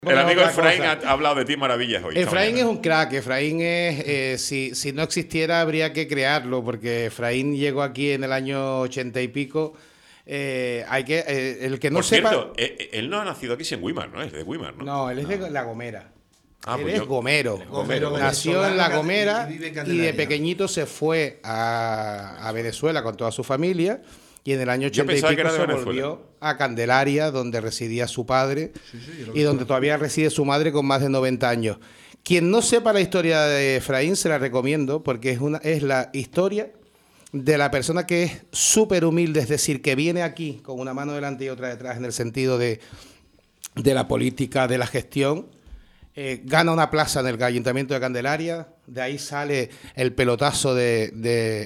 El amigo Efraín ha hablado de ti maravillas hoy. Efraín es un crack. Efraín es, si no existiera habría que crearlo, porque Efraín llegó aquí en el año 80 y pico. El que no Por sepa... cierto, él no ha nacido aquí, en Weimar, ¿no? Es de Weimar, ¿no? No, él es de La Gomera. Él pues es gomero. Nació en La Gomera y de pequeñito se fue a Venezuela con toda su familia. Y en el año 80 y pico se volvió a Candelaria, donde residía su padre, y donde todavía reside su madre con más de 90 años. Quien no sepa la historia de Efraín, se la recomiendo, porque es la historia de la persona que es súper humilde, es decir, que viene aquí con una mano delante y otra detrás en el sentido de la política, de la gestión. Gana una plaza en el Ayuntamiento de Candelaria, de ahí sale el pelotazo de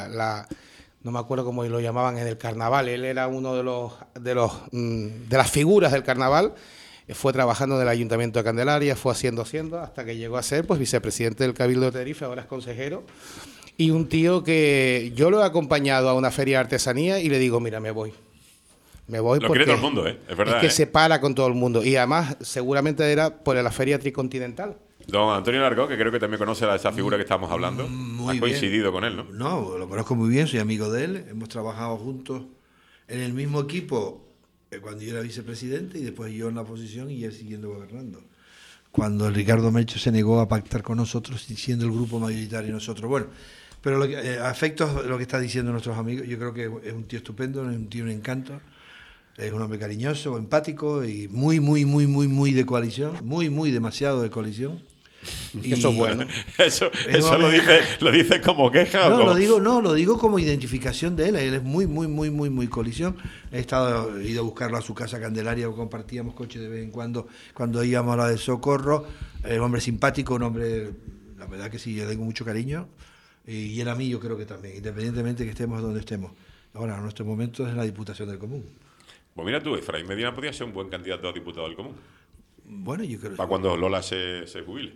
no me acuerdo cómo lo llamaban en el carnaval. Él era uno de las figuras del carnaval. Fue trabajando en el Ayuntamiento de Candelaria, fue haciendo, hasta que llegó a ser pues vicepresidente del Cabildo de Tenerife, ahora es consejero. Y un tío que yo lo he acompañado a una feria de artesanía y le digo, mira, me voy. Lo quiere todo el mundo, ¿eh? Es verdad. Es que se para con todo el mundo. Y además, seguramente era por la feria tricontinental. Don Antonio Largo, que creo que también conoce a esa figura que estamos hablando. Muy ha coincidido con él, ¿no? No, lo conozco muy bien, soy amigo de él. Hemos trabajado juntos en el mismo equipo cuando yo era vicepresidente y después yo en la oposición y él siguiendo gobernando. Cuando Ricardo Melcho se negó a pactar con nosotros, siendo el grupo mayoritario nosotros. Bueno, pero a efectos de lo que está diciendo nuestros amigos, yo creo que es un tío estupendo, es un tío un encanto. Es un hombre cariñoso, empático y muy de coalición, muy demasiado de coalición. Y eso es bueno. Eso lo dice como queja. No, ¿o cómo? lo digo como identificación de él. Él es muy coalición. He ido a buscarlo a su casa Candelaria, compartíamos coche de vez en cuando íbamos a la de Socorro. Un hombre simpático, un hombre, la verdad que sí, yo tengo mucho cariño. Y él a mí yo creo que también, independientemente que estemos donde estemos. Ahora, en nuestro momento es la Diputación del Común. Pues mira tú, Efraín Medina podría ser un buen candidato a diputado del Común. Bueno, yo creo. Para cuando Lola se jubile.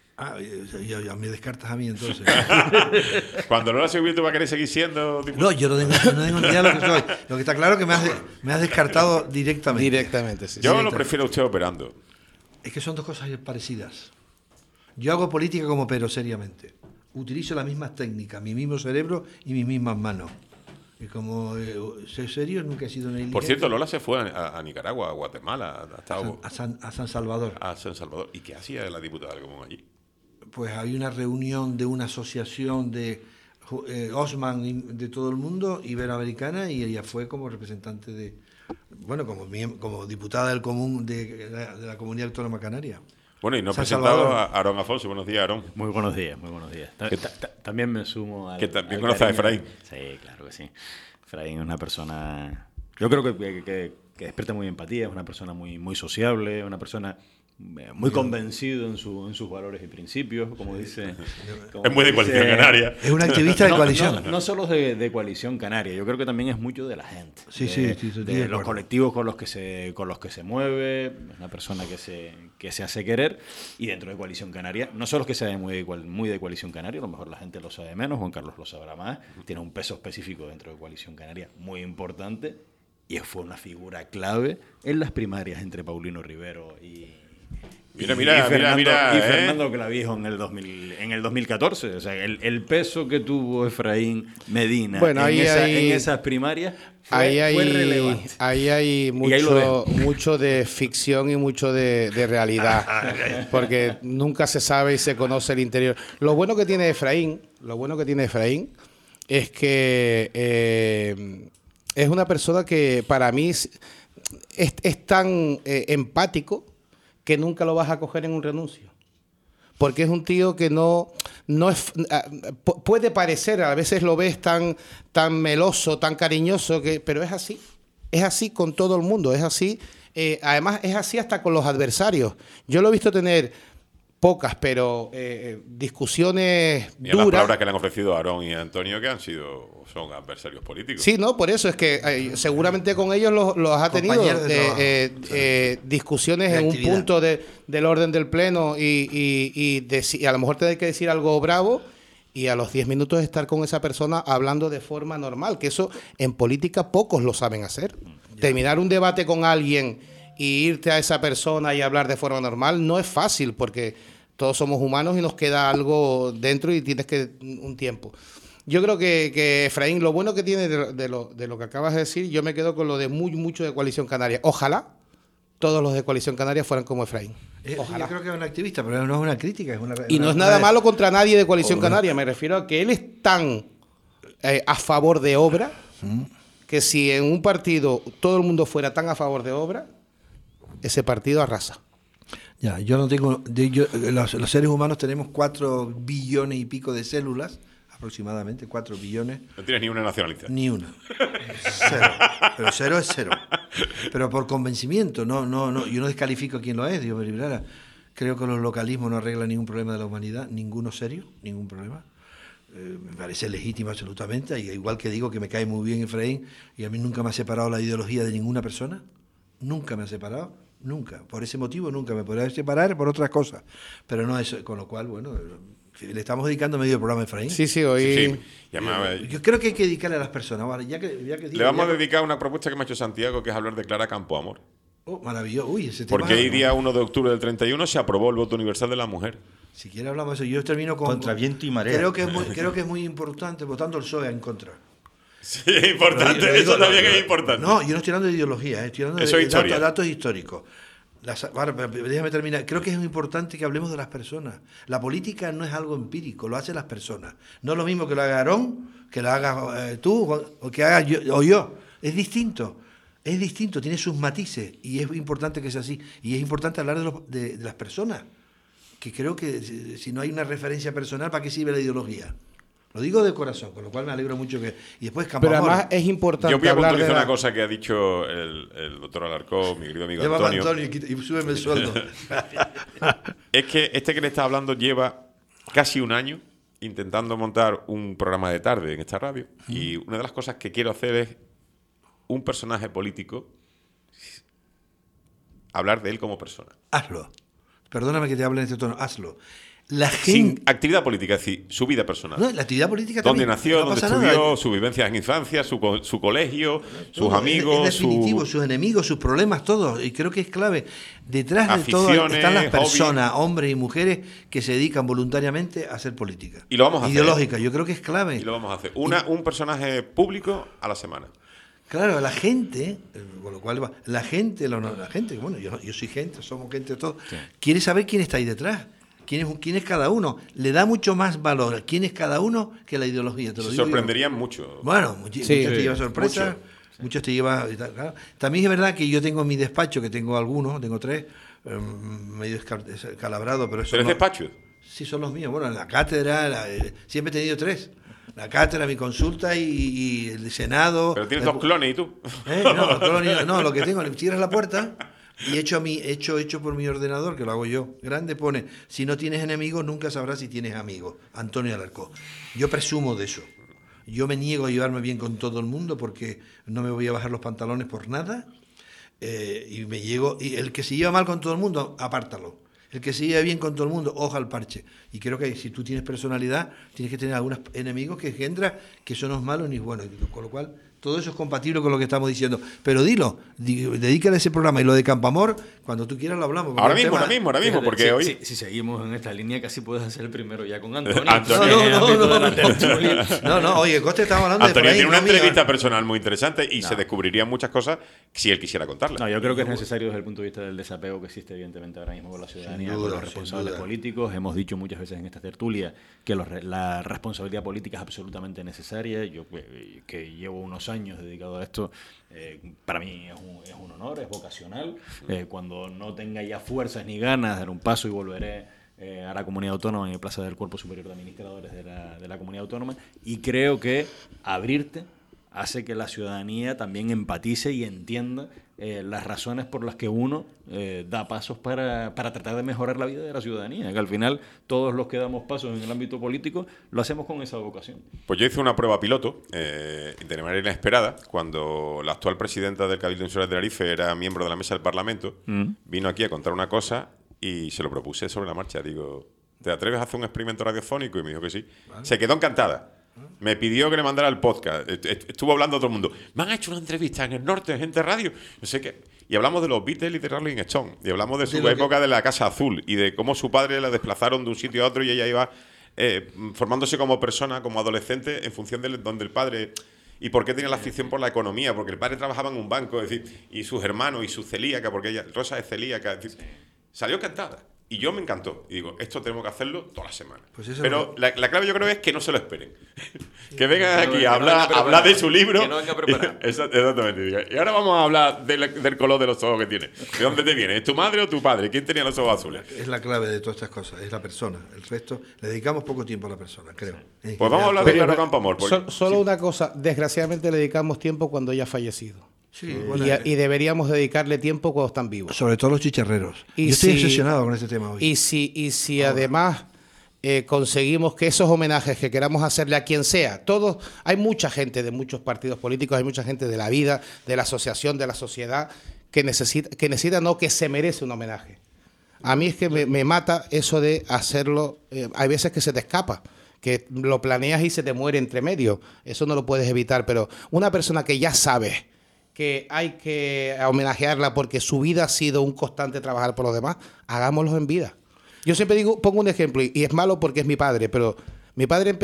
Ya me descartas a mí entonces. Cuando Lola se jubile, ¿tú vas a querer seguir siendo diputado? No, yo no tengo ni idea de lo que soy. Lo que está claro es que me has descartado directamente. Directamente, sí. Yo lo prefiero a usted operando. Es que son dos cosas parecidas. Yo hago política como pero seriamente. Utilizo las mismas técnicas, mi mismo cerebro y mis mismas manos. Y como ser serio, nunca he sido una Por cierto, Lola se fue a Nicaragua, a Guatemala, a San Salvador. A San Salvador. ¿Y qué hacía la diputada del Común allí? Pues había una reunión de una asociación de Osman de todo el mundo, iberoamericana, y ella fue como representante como diputada del Común de la Comunidad Autónoma Canaria. Bueno, y nos ha presentado a Aarón Afonso. Buenos días, Aarón. Muy buenos días. También me sumo al... Que también conoces a Efraín. Sí, claro que sí. Efraín es una persona... Yo creo que despierta muy empatía, es una persona muy sociable, una persona muy convencido en sus valores y principios, como dice... Es muy de Coalición Canaria. Es un activista de coalición. No solo de Coalición Canaria, yo creo que también es mucho de la gente. Sí, de los colectivos con los que se mueve, es una persona que se hace querer, y dentro de Coalición Canaria, no solo es que sea muy de Coalición Canaria, a lo mejor la gente lo sabe menos, Juan Carlos lo sabrá más, tiene un peso específico dentro de Coalición Canaria muy importante, y fue una figura clave en las primarias entre Paulino Rivero y Fernando Clavijo en el 2014. O sea, el peso que tuvo Efraín Medina en esas primarias fue relevante. Ahí hay mucho de ficción y mucho de realidad, porque nunca se sabe y se conoce el interior. Lo bueno que tiene Efraín es que es una persona que para mí es tan empático que nunca lo vas a coger en un renuncio. Porque es un tío que no es... Puede parecer, a veces lo ves tan meloso, tan cariñoso, pero es así. Es así con todo el mundo, es así. Además, es así hasta con los adversarios. Yo lo he visto tener pocas, pero discusiones duras. Y las palabras que le han ofrecido a Aarón y a Antonio, que son adversarios políticos. Sí, no, por eso es que seguramente con ellos los ha tenido discusiones en un punto del orden del pleno y a lo mejor tener que decir algo bravo y a los 10 minutos estar con esa persona hablando de forma normal, que eso en política pocos lo saben hacer. Terminar un debate con alguien y irte a esa persona y hablar de forma normal no es fácil, porque todos somos humanos y nos queda algo dentro y tienes que un tiempo. Yo creo que Efraín, lo bueno que tiene de lo que acabas de decir, yo me quedo con lo de mucho de Coalición Canaria. Ojalá todos los de Coalición Canaria fueran como Efraín. Ojalá. Yo creo que es un activista, pero no es una crítica. Y no es nada malo contra nadie de Coalición Canaria. Me refiero a que él es tan a favor de obra que si en un partido todo el mundo fuera tan a favor de obra, ese partido arrasa. Ya, yo no tengo... los seres humanos tenemos 4 billones y pico de células, aproximadamente 4 billones. No tienes ni una nacionalidad. Ni una. Cero. Pero cero es cero. Pero por convencimiento, no, yo no descalifico a quien lo es, Dios me librara. Creo que los localismos no arreglan ningún problema de la humanidad, ninguno serio, ningún problema. Me parece legítimo absolutamente, igual que digo que me cae muy bien Efraín, y a mí nunca me ha separado la ideología de ninguna persona, nunca me ha separado, nunca. Por ese motivo nunca me podrá separar por otras cosas. Pero no eso, con lo cual, bueno... Le estamos dedicando medio programa a Efraín. Sí, hoy... Yo creo que hay que dedicarle a las personas. Vale, le vamos a dedicar una propuesta que me ha hecho Santiago, que es hablar de Clara Campoamor. Oh, maravilloso. Uy, ese tema. Porque el día 1 de octubre del 31 se aprobó el voto universal de la mujer. Si quiere hablamos de eso. Yo termino con... Contra viento y marea. Creo que es muy importante, votando el PSOE en contra. Sí, es importante. Eso también es importante. No, yo no estoy hablando de ideología, estoy hablando de datos históricos. Déjame terminar. Creo que es muy importante que hablemos de las personas. La política no es algo empírico, lo hacen las personas. No es lo mismo que lo haga Aarón, que lo haga tú o que haga yo. Es distinto, tiene sus matices y es importante que sea así. Y es importante hablar de las personas, que creo que si no hay una referencia personal, ¿para qué sirve la ideología? Lo digo de corazón, con lo cual me alegro mucho que... Y después Campoamor. Pero además es importante yo voy a puntualizar una cosa que ha dicho el doctor Alarcón, mi querido amigo Antonio. Y súbeme el sueldo. Es que que le está hablando lleva casi un año intentando montar un programa de tarde en esta radio. Y una de las cosas que quiero hacer es un personaje político, hablar de él como persona. Hazlo. Perdóname que te hable en este tono. Hazlo. Sin actividad política, es decir, su vida personal. No, la actividad política también. ¿Dónde nació? No ¿Dónde estudió? Sus vivencias en infancia, su colegio, sus amigos. Es definitivo, sus enemigos, sus problemas, todo. Y creo que es clave. Detrás de todo están las personas, hombres y mujeres, que se dedican voluntariamente a hacer política. Y lo vamos a hacer. Ideológica, yo creo que es clave. Y lo vamos a hacer. Un personaje público a la semana. Claro, la gente, con lo cual la gente, bueno, yo soy gente, somos gente todos, sí. Quiere saber quién está ahí detrás. ¿Quién es cada uno? Le da mucho más valor quién es cada uno que la ideología. Se sorprenderían mucho. Bueno, muchos te lleva sorpresa, muchos te lleva... Claro. También es verdad que yo tengo en mi despacho, que tengo algunos, tengo 3, medio escalabrado, pero eso... ¿3 despachos? Sí, son los míos. Bueno, la cátedra, siempre he tenido 3. La cátedra, mi consulta y el Senado... Pero tienes 2 clones, ¿y tú? No, lo que tengo, cierras la puerta... Y hecho por mi ordenador, que lo hago yo, grande, pone: si no tienes enemigos, nunca sabrás si tienes amigos. Antonio Alarcón. Yo presumo de eso. Yo me niego a llevarme bien con todo el mundo porque no me voy a bajar los pantalones por nada. Y el que se lleva mal con todo el mundo, apártalo. El que se lleva bien con todo el mundo, hoja al parche. Y creo que si tú tienes personalidad, tienes que tener algunos enemigos que engendran que son los malos ni buenos. Con lo cual... Todo eso es compatible con lo que estamos diciendo. Pero dedícale a ese programa. Y lo de Campoamor, cuando tú quieras lo hablamos. Ahora mismo, porque hoy... Si seguimos en esta línea, casi puedes hacer el primero ya con Antonio. No, oye, Coste, estamos hablando Antonio de... tiene una entrevista personal muy interesante y se descubrirían muchas cosas si él quisiera contarlas. No, yo creo que es necesario desde el punto de vista del desapego que existe evidentemente ahora mismo con la ciudadanía, con los responsables políticos. Hemos dicho muchas veces en esta tertulia que la responsabilidad política es absolutamente necesaria. Yo que llevo unos años dedicado a esto, para mí es un honor, es vocacional. Cuando no tenga ya fuerzas ni ganas de dar un paso y volveré a la comunidad autónoma en el plaza del Cuerpo Superior de Administradores de la comunidad autónoma, y creo que abrirte hace que la ciudadanía también empatice y entienda las razones por las que uno da pasos para tratar de mejorar la vida de la ciudadanía, que al final todos los que damos pasos en el ámbito político lo hacemos con esa vocación. Pues yo hice una prueba piloto de manera inesperada cuando la actual presidenta del Cabildo Insular de Tenerife era miembro de la mesa del Parlamento. Vino aquí a contar una cosa y se lo propuse sobre la marcha. Digo, ¿te atreves a hacer un experimento radiofónico? Y me dijo que sí. Vale. Se quedó encantada. Me pidió que le mandara el podcast. Estuvo hablando a todo el mundo. Me han hecho una entrevista en el norte, en Gente Radio. No sé qué. Y hablamos de los Beatles y de Rolling Stone. Y hablamos de su época de la Casa Azul. Y de cómo su padre la desplazaron de un sitio a otro y ella iba formándose como persona, como adolescente, en función de donde el padre... ¿Y por qué tenía la afición por la economía? Porque el padre trabajaba en un banco, es decir, y sus hermanos y su celíaca, porque ella, Rosa es celíaca, es decir, salió encantada. Y yo me encantó. Y digo, esto tenemos que hacerlo todas las semanas. Pues pero la clave yo creo es que no se lo esperen. Que vengan aquí a hablar de su libro. Que no venga preparado. Exactamente. Y ahora vamos a hablar del color de los ojos que tiene. ¿De dónde te viene? ¿Es tu madre o tu padre? ¿Quién tenía los ojos azules? Es la clave de todas estas cosas, es la persona. El resto, le dedicamos poco tiempo a la persona, creo. Pues vamos a hablar de Claro Campoamor. Solo una cosa, desgraciadamente le dedicamos tiempo cuando ya ha fallecido. Sí, bueno, y deberíamos dedicarle tiempo cuando están vivos. Sobre todo los chicharreros. Yo estoy obsesionado con este tema hoy. Y si además conseguimos que esos homenajes que queramos hacerle a quien sea, todos, hay mucha gente de muchos partidos políticos, hay mucha gente de la vida, de la asociación, de la sociedad, que necesita, no, que se merece un homenaje. A mí es que me mata eso de hacerlo, hay veces que se te escapa, que lo planeas y se te muere entre medio. Eso no lo puedes evitar, pero una persona que ya sabe que hay que homenajearla porque su vida ha sido un constante trabajar por los demás, hagámoslo en vida. Yo siempre digo, pongo un ejemplo, y es malo porque es mi padre, pero mi padre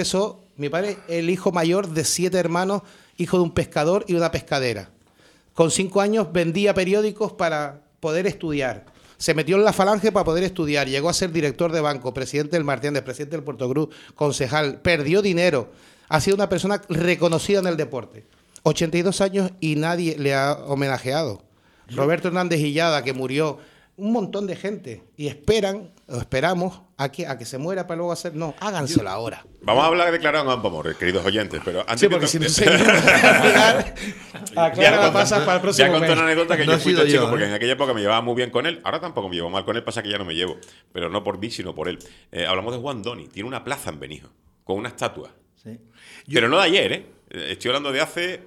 el hijo mayor de 7 hermanos, hijo de un pescador y una pescadera. Con 5 años vendía periódicos para poder estudiar. Se metió en la Falange para poder estudiar, llegó a ser director de banco, presidente del Martínez, presidente del Puerto Cruz, concejal, perdió dinero, ha sido una persona reconocida en el deporte. 82 años y nadie le ha homenajeado. Roberto Hernández Illada, que murió, un montón de gente. Y esperamos a que se muera para luego hacer... No, háganselo ahora. Vamos a hablar de Claro Campoamor, queridos oyentes, pero antes... Sí, porque si no se a Clara la pasa para el próximo mes. Ya conté una anécdota que yo fui tan chico, porque en aquella época me llevaba muy bien con él. Ahora tampoco me llevo mal con él, pasa que ya no me llevo. Pero no por mí, sino por él. Hablamos de Juan Doni. Tiene una plaza en Benijo, con una estatua. Sí. Pero no de ayer, ¿eh? Estoy hablando de hace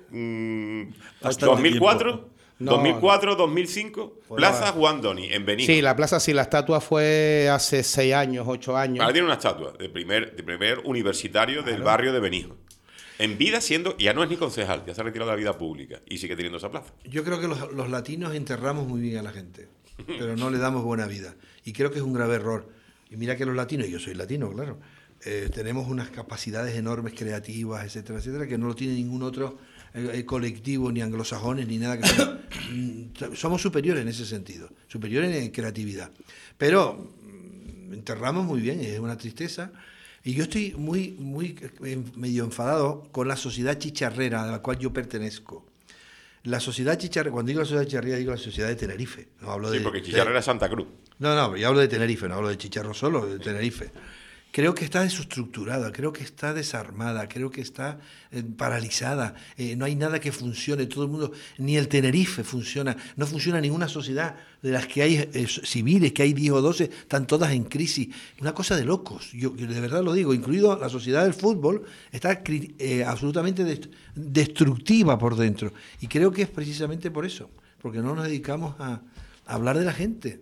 2004, no. 2004, 2005, pues Plaza Juan Doni, en Benijo. Sí, la plaza, sí, la estatua fue hace 6 años, 8 años. Ahora tiene una estatua de primer universitario del barrio de Benijo. En vida siendo, ya no es ni concejal, ya se ha retirado de la vida pública y sigue teniendo esa plaza. Yo creo que los latinos enterramos muy bien a la gente, pero no le damos buena vida. Y creo que es un grave error. Y mira que los latinos, y yo soy latino, claro, tenemos unas capacidades enormes creativas, etcétera, etcétera, que no lo tiene ningún otro colectivo, ni anglosajones, ni nada. Somos superiores en ese sentido, superiores en creatividad. Pero enterramos muy bien, es una tristeza. Y yo estoy muy medio enfadado con la sociedad chicharrera a la cual yo pertenezco. La sociedad chicharrera, cuando digo la sociedad chicharrera, digo la sociedad de Tenerife. No hablo porque chicharrera es Santa Cruz. No, yo hablo de Tenerife, no hablo de chicharro solo, de Tenerife. Creo que está desestructurada, creo que está desarmada, creo que está paralizada. No hay nada que funcione, todo el mundo, ni el Tenerife funciona, no funciona ninguna sociedad de las que hay civiles, que hay 10 o 12, están todas en crisis. Una cosa de locos, yo de verdad lo digo, incluido la sociedad del fútbol, está absolutamente destructiva por dentro. Y creo que es precisamente por eso, porque no nos dedicamos a hablar de la gente,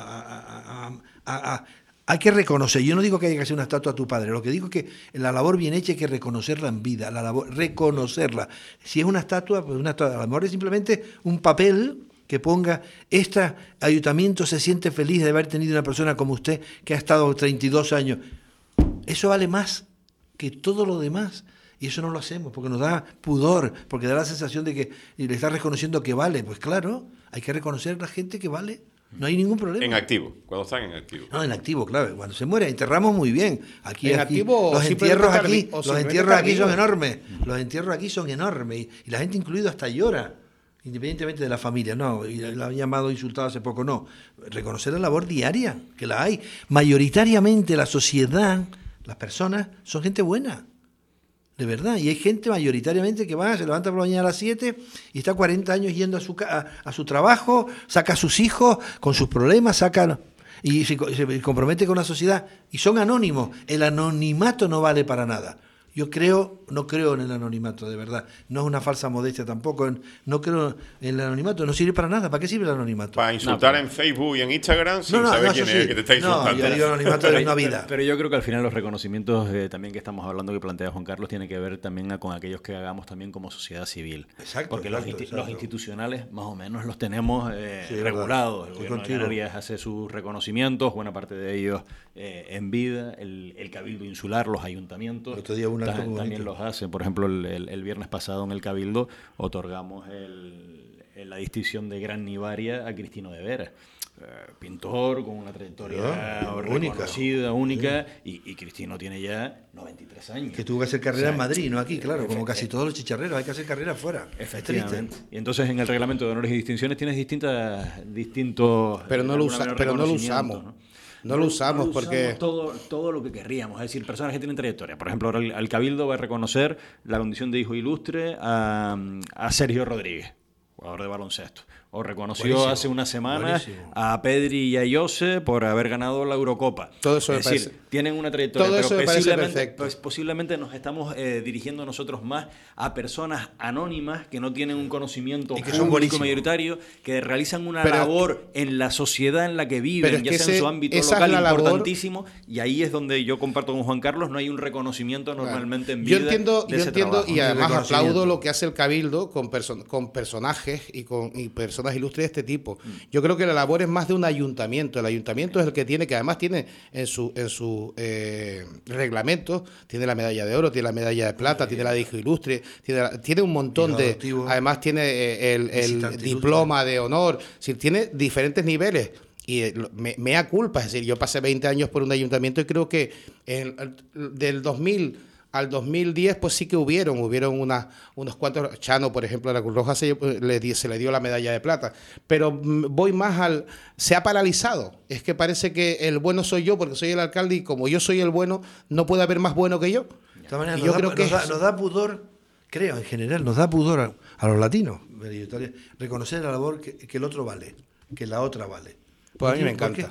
hay que reconocer, yo no digo que haya que hacer una estatua a tu padre, lo que digo es que la labor bien hecha hay que reconocerla en vida, reconocerla. Si es una estatua, pues una estatua, a lo mejor es simplemente un papel que ponga, este ayuntamiento se siente feliz de haber tenido una persona como usted que ha estado 32 años. Eso vale más que todo lo demás. Y eso no lo hacemos porque nos da pudor, porque da la sensación de que le está reconociendo que vale. Pues claro, hay que reconocer a la gente que vale. No hay ningún problema. En activo, cuando están en activo. No, en activo, claro. Cuando se muere, enterramos muy bien. Aquí activo, los entierros aquí son enormes. Los entierros aquí son enormes. Y la gente incluido hasta llora, independientemente de la familia. No, y la han llamado insultado hace poco. No, reconocer la labor diaria, que la hay. Mayoritariamente la sociedad, las personas, son gente buena. De verdad, y hay gente mayoritariamente que se levanta por la mañana a las 7 y está 40 años yendo a su trabajo, saca a sus hijos con sus problemas, y se compromete con la sociedad y son anónimos. El anonimato no vale para nada. Yo no creo en el anonimato, de verdad. No es una falsa modestia tampoco. No creo en el anonimato. No sirve para nada. ¿Para qué sirve el anonimato? Para insultar en Facebook y en Instagram sin saber quién es el que te está insultando. No, yo digo anonimato de una vida. Pero yo creo que al final los reconocimientos también que estamos hablando, que plantea Juan Carlos, tiene que ver también con aquellos que hagamos también como sociedad civil. Exacto. Porque los institucionales más o menos los tenemos regulados. El gobierno de Canarias hace sus reconocimientos, buena parte de ellos en vida. El Cabildo Insular, los ayuntamientos. Otro día también los hace. Por ejemplo, el viernes pasado en el Cabildo otorgamos la distinción de Gran Nivaria a Cristino de Vera. Pintor con una trayectoria reconocida, única, y Cristino tiene ya 93 años. Que tuvo que hacer carrera en Madrid, no aquí, claro, como casi todos los chicharreros, hay que hacer carrera afuera. Efectivamente. Y entonces en el reglamento de honores y distinciones tienes distintos... Pero no lo usamos. No lo usamos porque... Todo lo que querríamos, es decir, personas que tienen trayectoria. Por ejemplo, ahora el Cabildo va a reconocer la condición de hijo ilustre a Sergio Rodríguez, jugador de baloncesto. O reconoció hace unas semanas a Pedri y a Jose por haber ganado la Eurocopa. Todo eso es decir, tienen una trayectoria, todo eso pero posiblemente nos estamos dirigiendo nosotros más a personas anónimas que no tienen un conocimiento público mayoritario, que realizan una labor en la sociedad en la que viven, ya sea en su ámbito local importantísimo, y ahí es donde yo comparto con Juan Carlos, no hay un reconocimiento normalmente en vida. Yo entiendo y además aplaudo lo que hace el Cabildo con personajes y personas ilustres de este tipo. Yo creo que la labor es más de un ayuntamiento. El ayuntamiento es el que tiene, que además tiene en su reglamento, tiene la medalla de oro, tiene la medalla de plata, tiene la de hijo ilustre, tiene un montón de... Además tiene el diploma de honor, es decir, tiene diferentes niveles. Y me da culpa, es decir, yo pasé 20 años por un ayuntamiento y creo que del 2000 al 2010 pues sí que hubieron unos cuantos. Chano, por ejemplo, a la Cruz Roja se le dio la medalla de plata, pero voy más se ha paralizado. Es que parece que el bueno soy yo porque soy el alcalde y como yo soy el bueno no puede haber más bueno que yo. De todas maneras, nos da pudor, creo, en general, nos da pudor a los latinos reconocer la labor que el otro vale, que la otra vale. Pues a mí me encanta.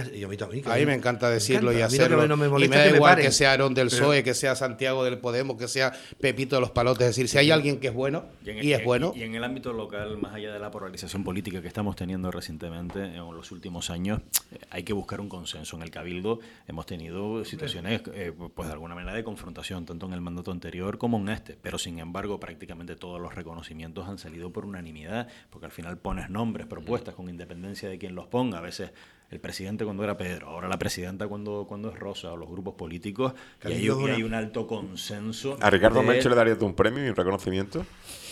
A mí me encanta decirlo y hacerlo. Y me da igual que sea Aarón del PSOE, que sea Santiago del Podemos, que sea Pepito de los Palotes. Es decir, si hay alguien que es bueno es bueno. Y en el ámbito local, más allá de la polarización política que estamos teniendo recientemente, en los últimos años, hay que buscar un consenso. En el Cabildo hemos tenido situaciones, pues de alguna manera, de confrontación, tanto en el mandato anterior como en este. Pero, sin embargo, prácticamente todos los reconocimientos han salido por unanimidad, porque al final pones nombres, propuestas, con independencia de quién los ponga. A veces el presidente cuando era Pedro, ahora la presidenta cuando es Rosa, o los grupos políticos, y hay un alto consenso. ¿A Ricardo Melchor le darías un premio y un reconocimiento?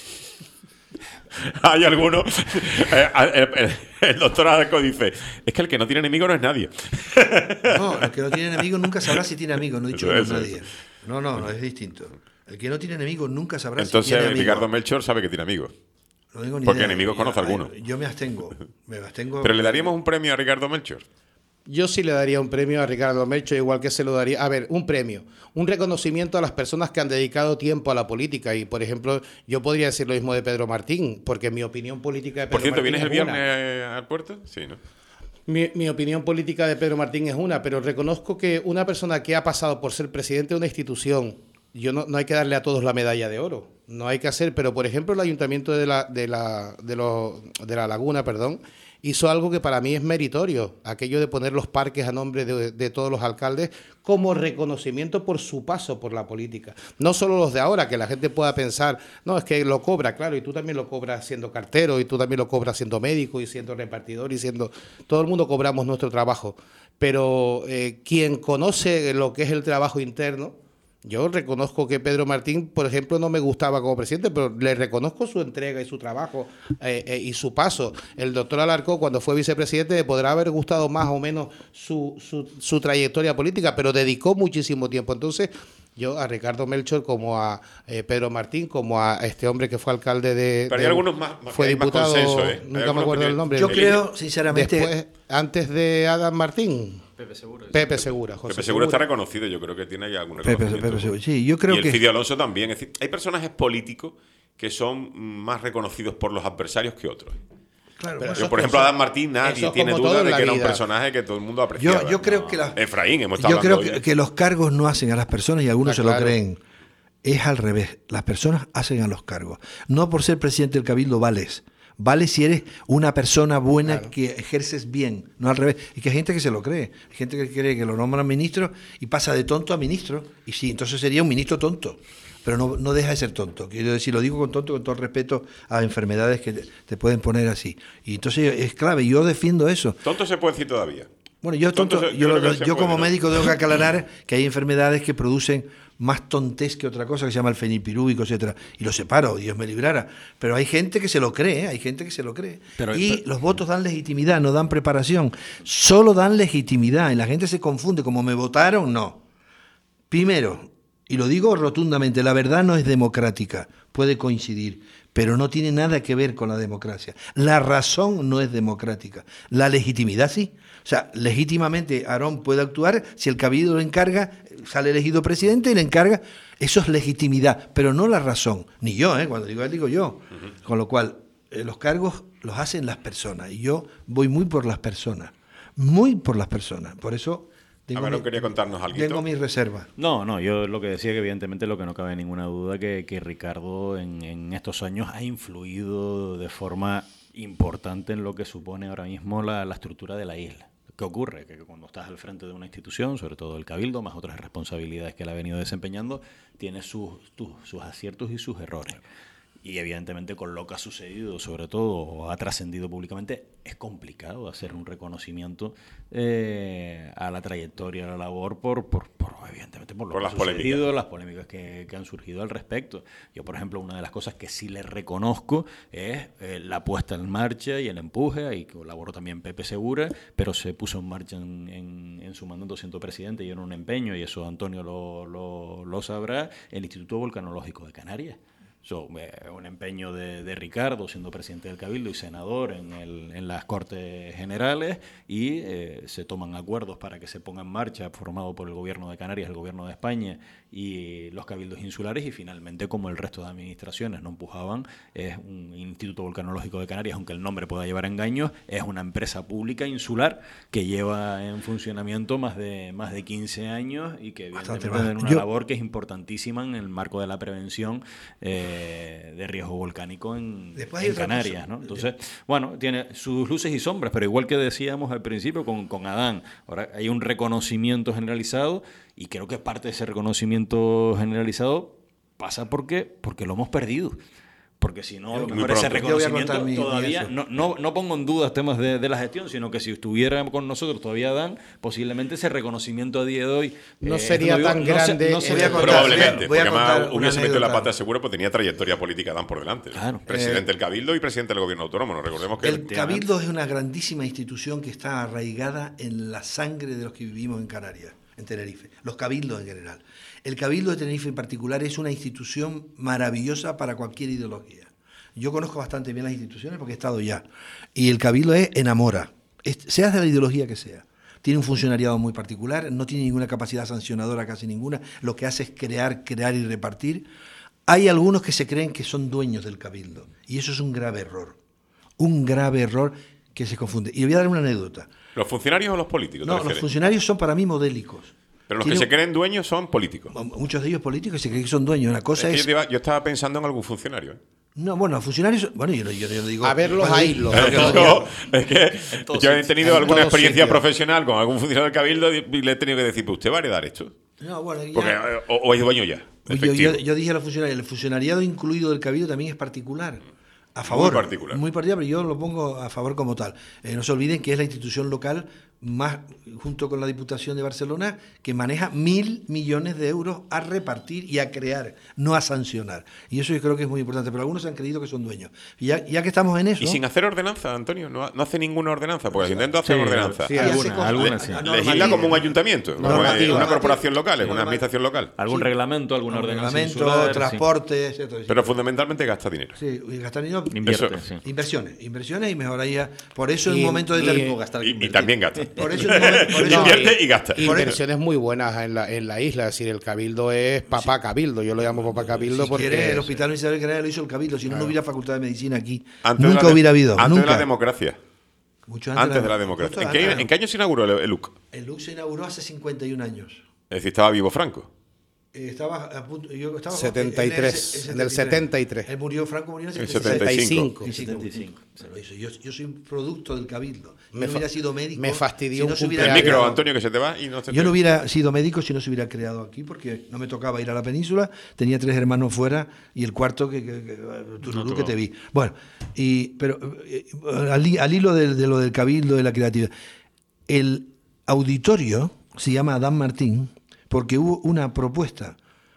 Hay algunos. El doctor Arco dice: es que el que no tiene enemigo no es nadie. No, el que no tiene enemigo nunca sabrá si tiene amigos, no he dicho que no es nadie. No, es distinto. El que no tiene enemigo nunca sabrá si tiene amigos. Entonces Ricardo Melchor sabe que tiene amigos. No tengo ni porque idea. enemigos conoce algunos. Yo me abstengo. ¿Pero le daríamos un premio a Ricardo Melchor? Yo sí le daría un premio a Ricardo Melchor, igual que se lo daría... A ver, un premio, un reconocimiento a las personas que han dedicado tiempo a la política. Y, por ejemplo, yo podría decir lo mismo de Pedro Martín, porque mi opinión política de Pedro Martín... Por cierto, ¿vienes el viernes al puerto? Sí, ¿no? Mi opinión política de Pedro Martín es una, pero reconozco que una persona que ha pasado por ser presidente de una institución, no hay que darle a todos la medalla de oro. No hay que hacer, pero por ejemplo el Ayuntamiento de la Laguna, hizo algo que para mí es meritorio, aquello de poner los parques a nombre de todos los alcaldes como reconocimiento por su paso por la política. No solo los de ahora, que la gente pueda pensar, no, es que lo cobra, claro, y tú también lo cobras siendo cartero, y tú también lo cobras siendo médico, y siendo repartidor, y siendo... Todo el mundo cobramos nuestro trabajo, pero quien conoce lo que es el trabajo interno... Yo reconozco que Pedro Martín, por ejemplo, no me gustaba como presidente, pero le reconozco su entrega y su trabajo y su paso. El doctor Alarcó, cuando fue vicepresidente, le podrá haber gustado más o menos su trayectoria política, pero dedicó muchísimo tiempo. Entonces, yo a Ricardo Melchor, como a Pedro Martín, como a este hombre que fue alcalde de... Pero hay algunos más fue diputado, más consenso, nunca me acuerdo el nombre. Yo creo, sinceramente... Después, antes de Adam Martín... Pepe Segura. Pepe Segura, José Pepe Segura está reconocido, yo creo que tiene ahí algún reconocimiento. Pepe Segura, sí, yo creo y el Fidio Alonso también. Es decir, hay personajes políticos que son más reconocidos por los adversarios que otros. Claro, pero por ejemplo, Adam Martín, nadie tiene duda de que era un personaje que todo el mundo apreciaba. Yo creo que Efraín, hemos estado hablando. Yo creo que los cargos no hacen a las personas y algunos se lo creen. es al revés. Las personas hacen a los cargos. No por ser presidente del Cabildo vales. Vale si eres una persona buena, claro, que ejerces bien, no al revés. Y que hay gente que se lo cree. Hay gente que cree que lo nombran ministro y pasa de tonto a ministro. Y sí, entonces sería un ministro tonto. Pero no deja de ser tonto. Quiero decir, lo digo con tonto, con todo respeto a enfermedades que te pueden poner así. Y entonces es clave. Yo defiendo eso. Tonto se puede decir todavía. Bueno, yo como médico tengo que aclarar que hay enfermedades que producen más tontés que otra cosa, que se llama el fenilpirúvico, etcétera, y lo separo, Dios me librara. Pero hay gente que se lo cree, hay gente que se lo cree. Pero los votos dan legitimidad, no dan preparación. Solo dan legitimidad, y la gente se confunde, como me votaron, no. Primero, y lo digo rotundamente, la verdad no es democrática, puede coincidir, pero no tiene nada que ver con la democracia. La razón no es democrática, la legitimidad sí. O sea, legítimamente Aarón puede actuar si el Cabildo lo encarga, sale elegido presidente y le encarga. Eso es legitimidad, pero no la razón. Ni yo, cuando digo él, digo yo. Uh-huh. Con lo cual, los cargos los hacen las personas y yo voy muy por las personas. Muy por las personas. Por eso no quería contarnos algo. Tengo mis reservas. No, yo lo que decía que evidentemente lo que no cabe ninguna duda que Ricardo en estos años ha influido de forma importante en lo que supone ahora mismo la estructura de la isla. ¿Qué ocurre? Que cuando estás al frente de una institución, sobre todo el Cabildo, más otras responsabilidades que él ha venido desempeñando, tiene sus aciertos y sus errores. Y evidentemente con lo que ha sucedido, sobre todo, o ha trascendido públicamente, es complicado hacer un reconocimiento a la trayectoria, a la labor, evidentemente por lo que ha sucedido, las polémicas que han surgido al respecto. Yo, por ejemplo, una de las cosas que sí le reconozco es la puesta en marcha y el empuje, ahí colaboró también Pepe Segura, pero se puso en marcha en su mandato siendo presidente y era un empeño, y eso Antonio lo sabrá, el Instituto Volcanológico de Canarias. Un empeño de Ricardo siendo presidente del Cabildo y senador en las Cortes Generales, y se toman acuerdos para que se ponga en marcha, formado por el Gobierno de Canarias, el Gobierno de España y los Cabildos insulares, y finalmente, como el resto de administraciones no empujaban, es un Instituto Volcanológico de Canarias, aunque el nombre pueda llevar engaños, es una empresa pública insular que lleva en funcionamiento más de 15 años y que evidentemente tiene una labor que es importantísima en el marco de la prevención de riesgo volcánico en Canarias, ¿no? Entonces, bueno, tiene sus luces y sombras, pero igual que decíamos al principio con Adán, ahora hay un reconocimiento generalizado, y creo que parte de ese reconocimiento generalizado pasa porque lo hemos perdido. Porque si no, por ese reconocimiento todavía no pongo en duda temas de la gestión, sino que si estuviera con nosotros todavía Dan, posiblemente ese reconocimiento a día de hoy no sería tan grande. Probablemente, porque además hubiese metido la pata seguro, pues tenía trayectoria política Dan por delante. Claro. Presidente del Cabildo y presidente del Gobierno Autónomo. No recordemos que el Cabildo es una grandísima institución que está arraigada en la sangre de los que vivimos en Canarias, en Tenerife, los cabildos en general. El Cabildo de Tenerife en particular es una institución maravillosa para cualquier ideología. Yo conozco bastante bien las instituciones porque he estado ya. Y el Cabildo enamora, sea de la ideología que sea. Tiene un funcionariado muy particular, no tiene ninguna capacidad sancionadora, casi ninguna. Lo que hace es crear y repartir. Hay algunos que se creen que son dueños del Cabildo. Y eso es un grave error. Un grave error que se confunde. Y voy a dar una anécdota. ¿Los funcionarios o los políticos? No, los funcionarios son para mí modélicos. Pero los que se creen dueños son políticos. Muchos de ellos políticos se creen que son dueños. Una cosa es... Yo estaba pensando en algún funcionario. No, bueno, los funcionarios... Bueno, yo digo... A verlos ahí. Es que yo he tenido alguna experiencia profesional con algún funcionario del Cabildo y le he tenido que decir, pues usted va a heredar esto. No, bueno, ya... Porque, o es dueño ya. Yo dije a los funcionarios, el funcionariado incluido del Cabildo también es particular. A favor. Muy particular, pero yo lo pongo a favor como tal. No se olviden que es la institución local más, junto con la Diputación de Barcelona, que maneja 1.000 millones de euros a repartir y a crear, no a sancionar. Y eso yo creo que es muy importante, pero algunos han creído que son dueños. Y ya que estamos en eso... Y sin hacer ordenanza, Antonio, no hace ninguna ordenanza, porque si intento hacer ordenanza. Sí, algunas sí. Legisla como un ayuntamento, una corporación local, es una administración local. Algún reglamento, alguna ordenanza insular, transporte, sí. Pero fundamentalmente gasta dinero. Sí, gasta dinero. Invierte, sí. Inversiones y mejoraría. Por eso en un momento determinado... Y también gasta. Por eso invierte y gasta. Inversiones muy buenas en la isla. Es decir, el Cabildo es papá Cabildo. Yo lo llamo papá Cabildo porque... el Hospital Universitario de Canarias lo hizo el Cabildo. Si no hubiera Facultad de Medicina aquí. Nunca hubiera habido. Antes de la democracia. Mucho antes de la democracia. ¿En qué año se inauguró el LUC? El LUC se inauguró hace 51 años. Es decir, estaba vivo Franco. Estaba a punto, yo estaba 73, en el 73. Él murió, Franco murió en el 75. 75. Se lo hizo. Yo soy un producto del Cabildo. Yo no hubiera sido médico. Me fastidió si un no el micro, Antonio, que se te va y no te... Yo no hubiera sido médico si no se hubiera creado aquí, porque no me tocaba ir a la península. Tenía 3 hermanos fuera y el cuarto que te vi. Bueno, pero al hilo de lo del Cabildo, de la creatividad. El auditorio se llama Adán Martín porque hubo una propuesta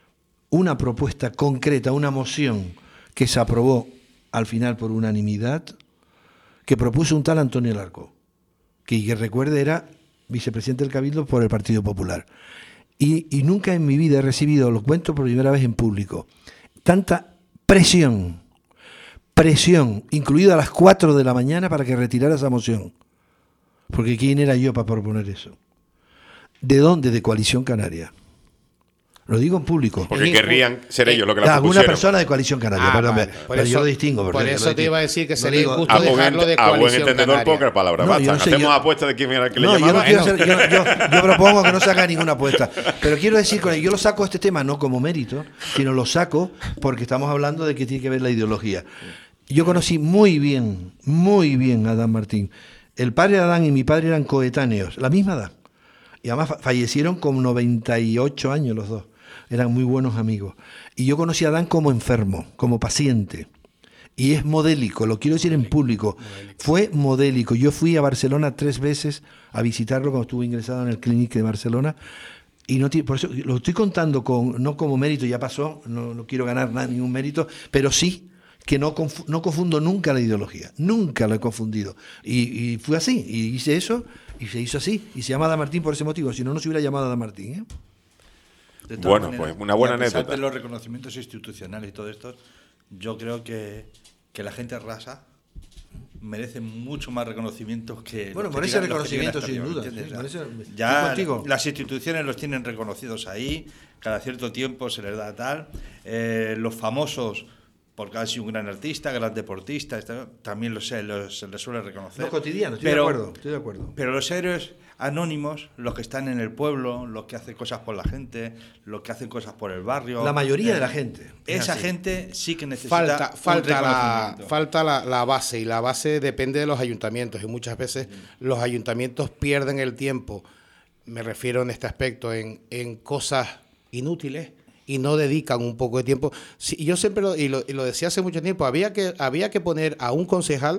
concreta, una moción que se aprobó al final por unanimidad, que propuso un tal Antonio Larco, que recuerde era vicepresidente del Cabildo por el Partido Popular. Y nunca en mi vida he recibido, lo cuento por primera vez en público, tanta presión, incluida a las 4 de la mañana para que retirara esa moción. Porque ¿quién era yo para proponer eso? ¿De dónde? De Coalición Canaria. Lo digo en público. Porque querrían ser ellos lo que la propusieron. Alguna persona de Coalición Canaria, perdón, pero yo lo distingo. Por eso te iba a decir que sería injusto dejarlo de Coalición Canaria. A buen entendedor, pocas palabras. No, hacemos apuestas de quién era el que le llamaba. Yo propongo que no se haga ninguna apuesta. Pero quiero decir, yo lo saco este tema no como mérito, sino lo saco porque estamos hablando de que tiene que ver la ideología. Yo conocí muy bien a Adán Martín. El padre de Adán y mi padre eran coetáneos, la misma edad. Y además fallecieron con 98 años los dos. Eran muy buenos amigos. Y yo conocí a Adán como enfermo, como paciente. Y es modélico, lo quiero decir en público. Fue modélico. Yo fui a Barcelona 3 veces a visitarlo cuando estuve ingresado en el Clínic de Barcelona. Y por eso lo estoy contando no como mérito, ya pasó, no quiero ganar ningún mérito, pero sí que no confundo nunca la ideología, nunca lo he confundido. Y fue así, y hice eso, y se hizo así, y se llama Adán Martín por ese motivo, si no, no se hubiera llamado Adán Martín. Bueno, maneras, pues una buena anécdota. De los reconocimientos institucionales y todo esto, yo creo que la gente rasa merece mucho más reconocimiento que... Bueno, por ese reconocimiento sin duda. Ya las instituciones los tienen reconocidos ahí, cada cierto tiempo se les da tal. Los famosos... porque ha sido un gran artista, gran deportista, también se les suele reconocer. Los cotidianos, estoy de acuerdo. Pero los héroes anónimos, los que están en el pueblo, los que hacen cosas por la gente, los que hacen cosas por el barrio... La mayoría de la gente. Esa gente sí que necesita falta la base, y la base depende de los ayuntamientos, y muchas veces los ayuntamientos pierden el tiempo, me refiero en este aspecto, en cosas inútiles, y no dedican un poco de tiempo. Sí, yo siempre lo decía hace mucho tiempo, había que poner a un concejal,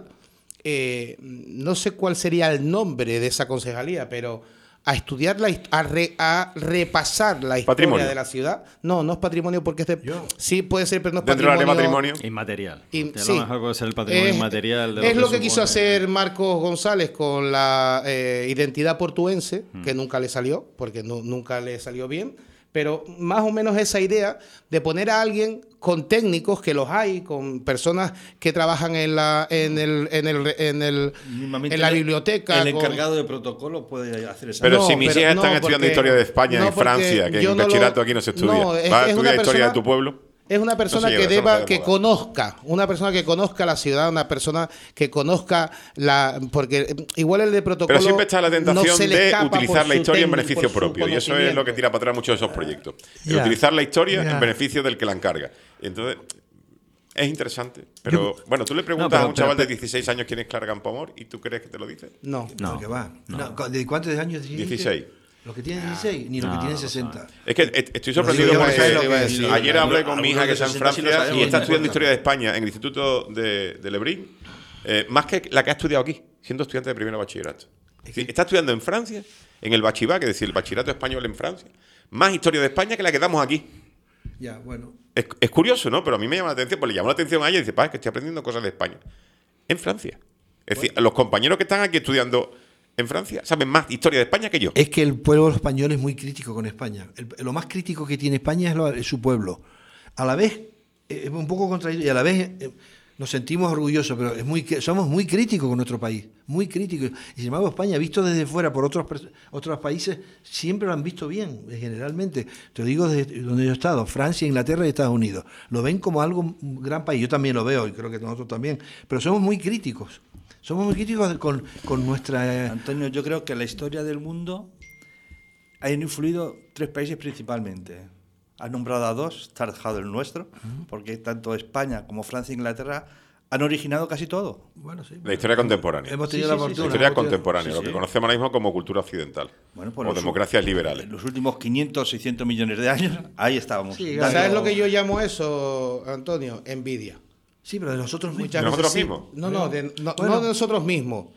no sé cuál sería el nombre de esa concejalía, pero a estudiar, a repasar la historia de la ciudad. No es patrimonio porque sí puede ser, pero no es patrimonio. ¿Dentro de patrimonio? Inmaterial. Sí. A lo mejor puede ser el patrimonio inmaterial. Es lo que quiso hacer Marcos González con la identidad portuense, que nunca le salió, porque nunca le salió bien. Pero más o menos esa idea de poner a alguien con técnicos, que los hay, con personas que trabajan en la biblioteca. El encargado de protocolo puede hacer esa. Pero si mis hijas están estudiando historia de España en Francia, que en bachillerato aquí no se estudia, ¿vas a estudiar historia de tu pueblo? Es una persona que conozca la ciudad, una persona que conozca porque igual el de protocolo. Pero siempre está la tentación de utilizar la historia en beneficio propio, y eso es lo que tira para atrás muchos de esos proyectos. Utilizar la historia en beneficio del que la encarga. Entonces, es interesante. Pero bueno, tú le preguntas a un chaval de 16 años quién es Clara Campoamor y tú crees que te lo dice. No. ¿Qué va? ¿De cuántos años? 16. Los que tienen 16, ni los que tienen 60. Es que estoy sorprendido porque ayer hablé con mi hija que está en Francia y está estudiando historia de España en el Instituto de Lebrun, más que la que ha estudiado aquí, siendo estudiante de primero bachillerato. Está estudiando en Francia, en el Bachivac, es decir, el bachillerato español en Francia, más historia de España que la que damos aquí. Ya, bueno. Es curioso, ¿no? Pero a mí me llama la atención, pues le llamó la atención a ella y dice, es que estoy aprendiendo cosas de España. En Francia. Es decir, los compañeros que están aquí estudiando en Francia saben más historia de España que yo. Es que el pueblo español es muy crítico con España. Lo más crítico que tiene España es su pueblo. A la vez, es un poco contradictorio, y a la vez nos sentimos orgullosos, pero somos muy críticos con nuestro país, muy críticos. Y sin embargo, España, visto desde fuera por otros países, siempre lo han visto bien, generalmente. Te lo digo desde donde yo he estado, Francia, Inglaterra y Estados Unidos. Lo ven como un gran país. Yo también lo veo, y creo que nosotros también. Pero somos muy críticos. Somos muy críticos con nuestra... Antonio, yo creo que en la historia del mundo han influido 3 países principalmente. ha nombrado a dos, está dejado el nuestro, porque tanto España como Francia e Inglaterra han originado casi todo. Bueno, sí. La historia contemporánea. Hemos tenido la fortuna. La historia contemporánea, lo que conocemos ahora mismo como cultura occidental. Bueno, pues o democracias liberales. En los últimos 500, 600 millones de años, ahí estábamos. Sí, ¿sabes lo que yo llamo eso, Antonio? Envidia. Sí, pero de nosotros mismos. ¿De nosotros mismos? No de nosotros mismos.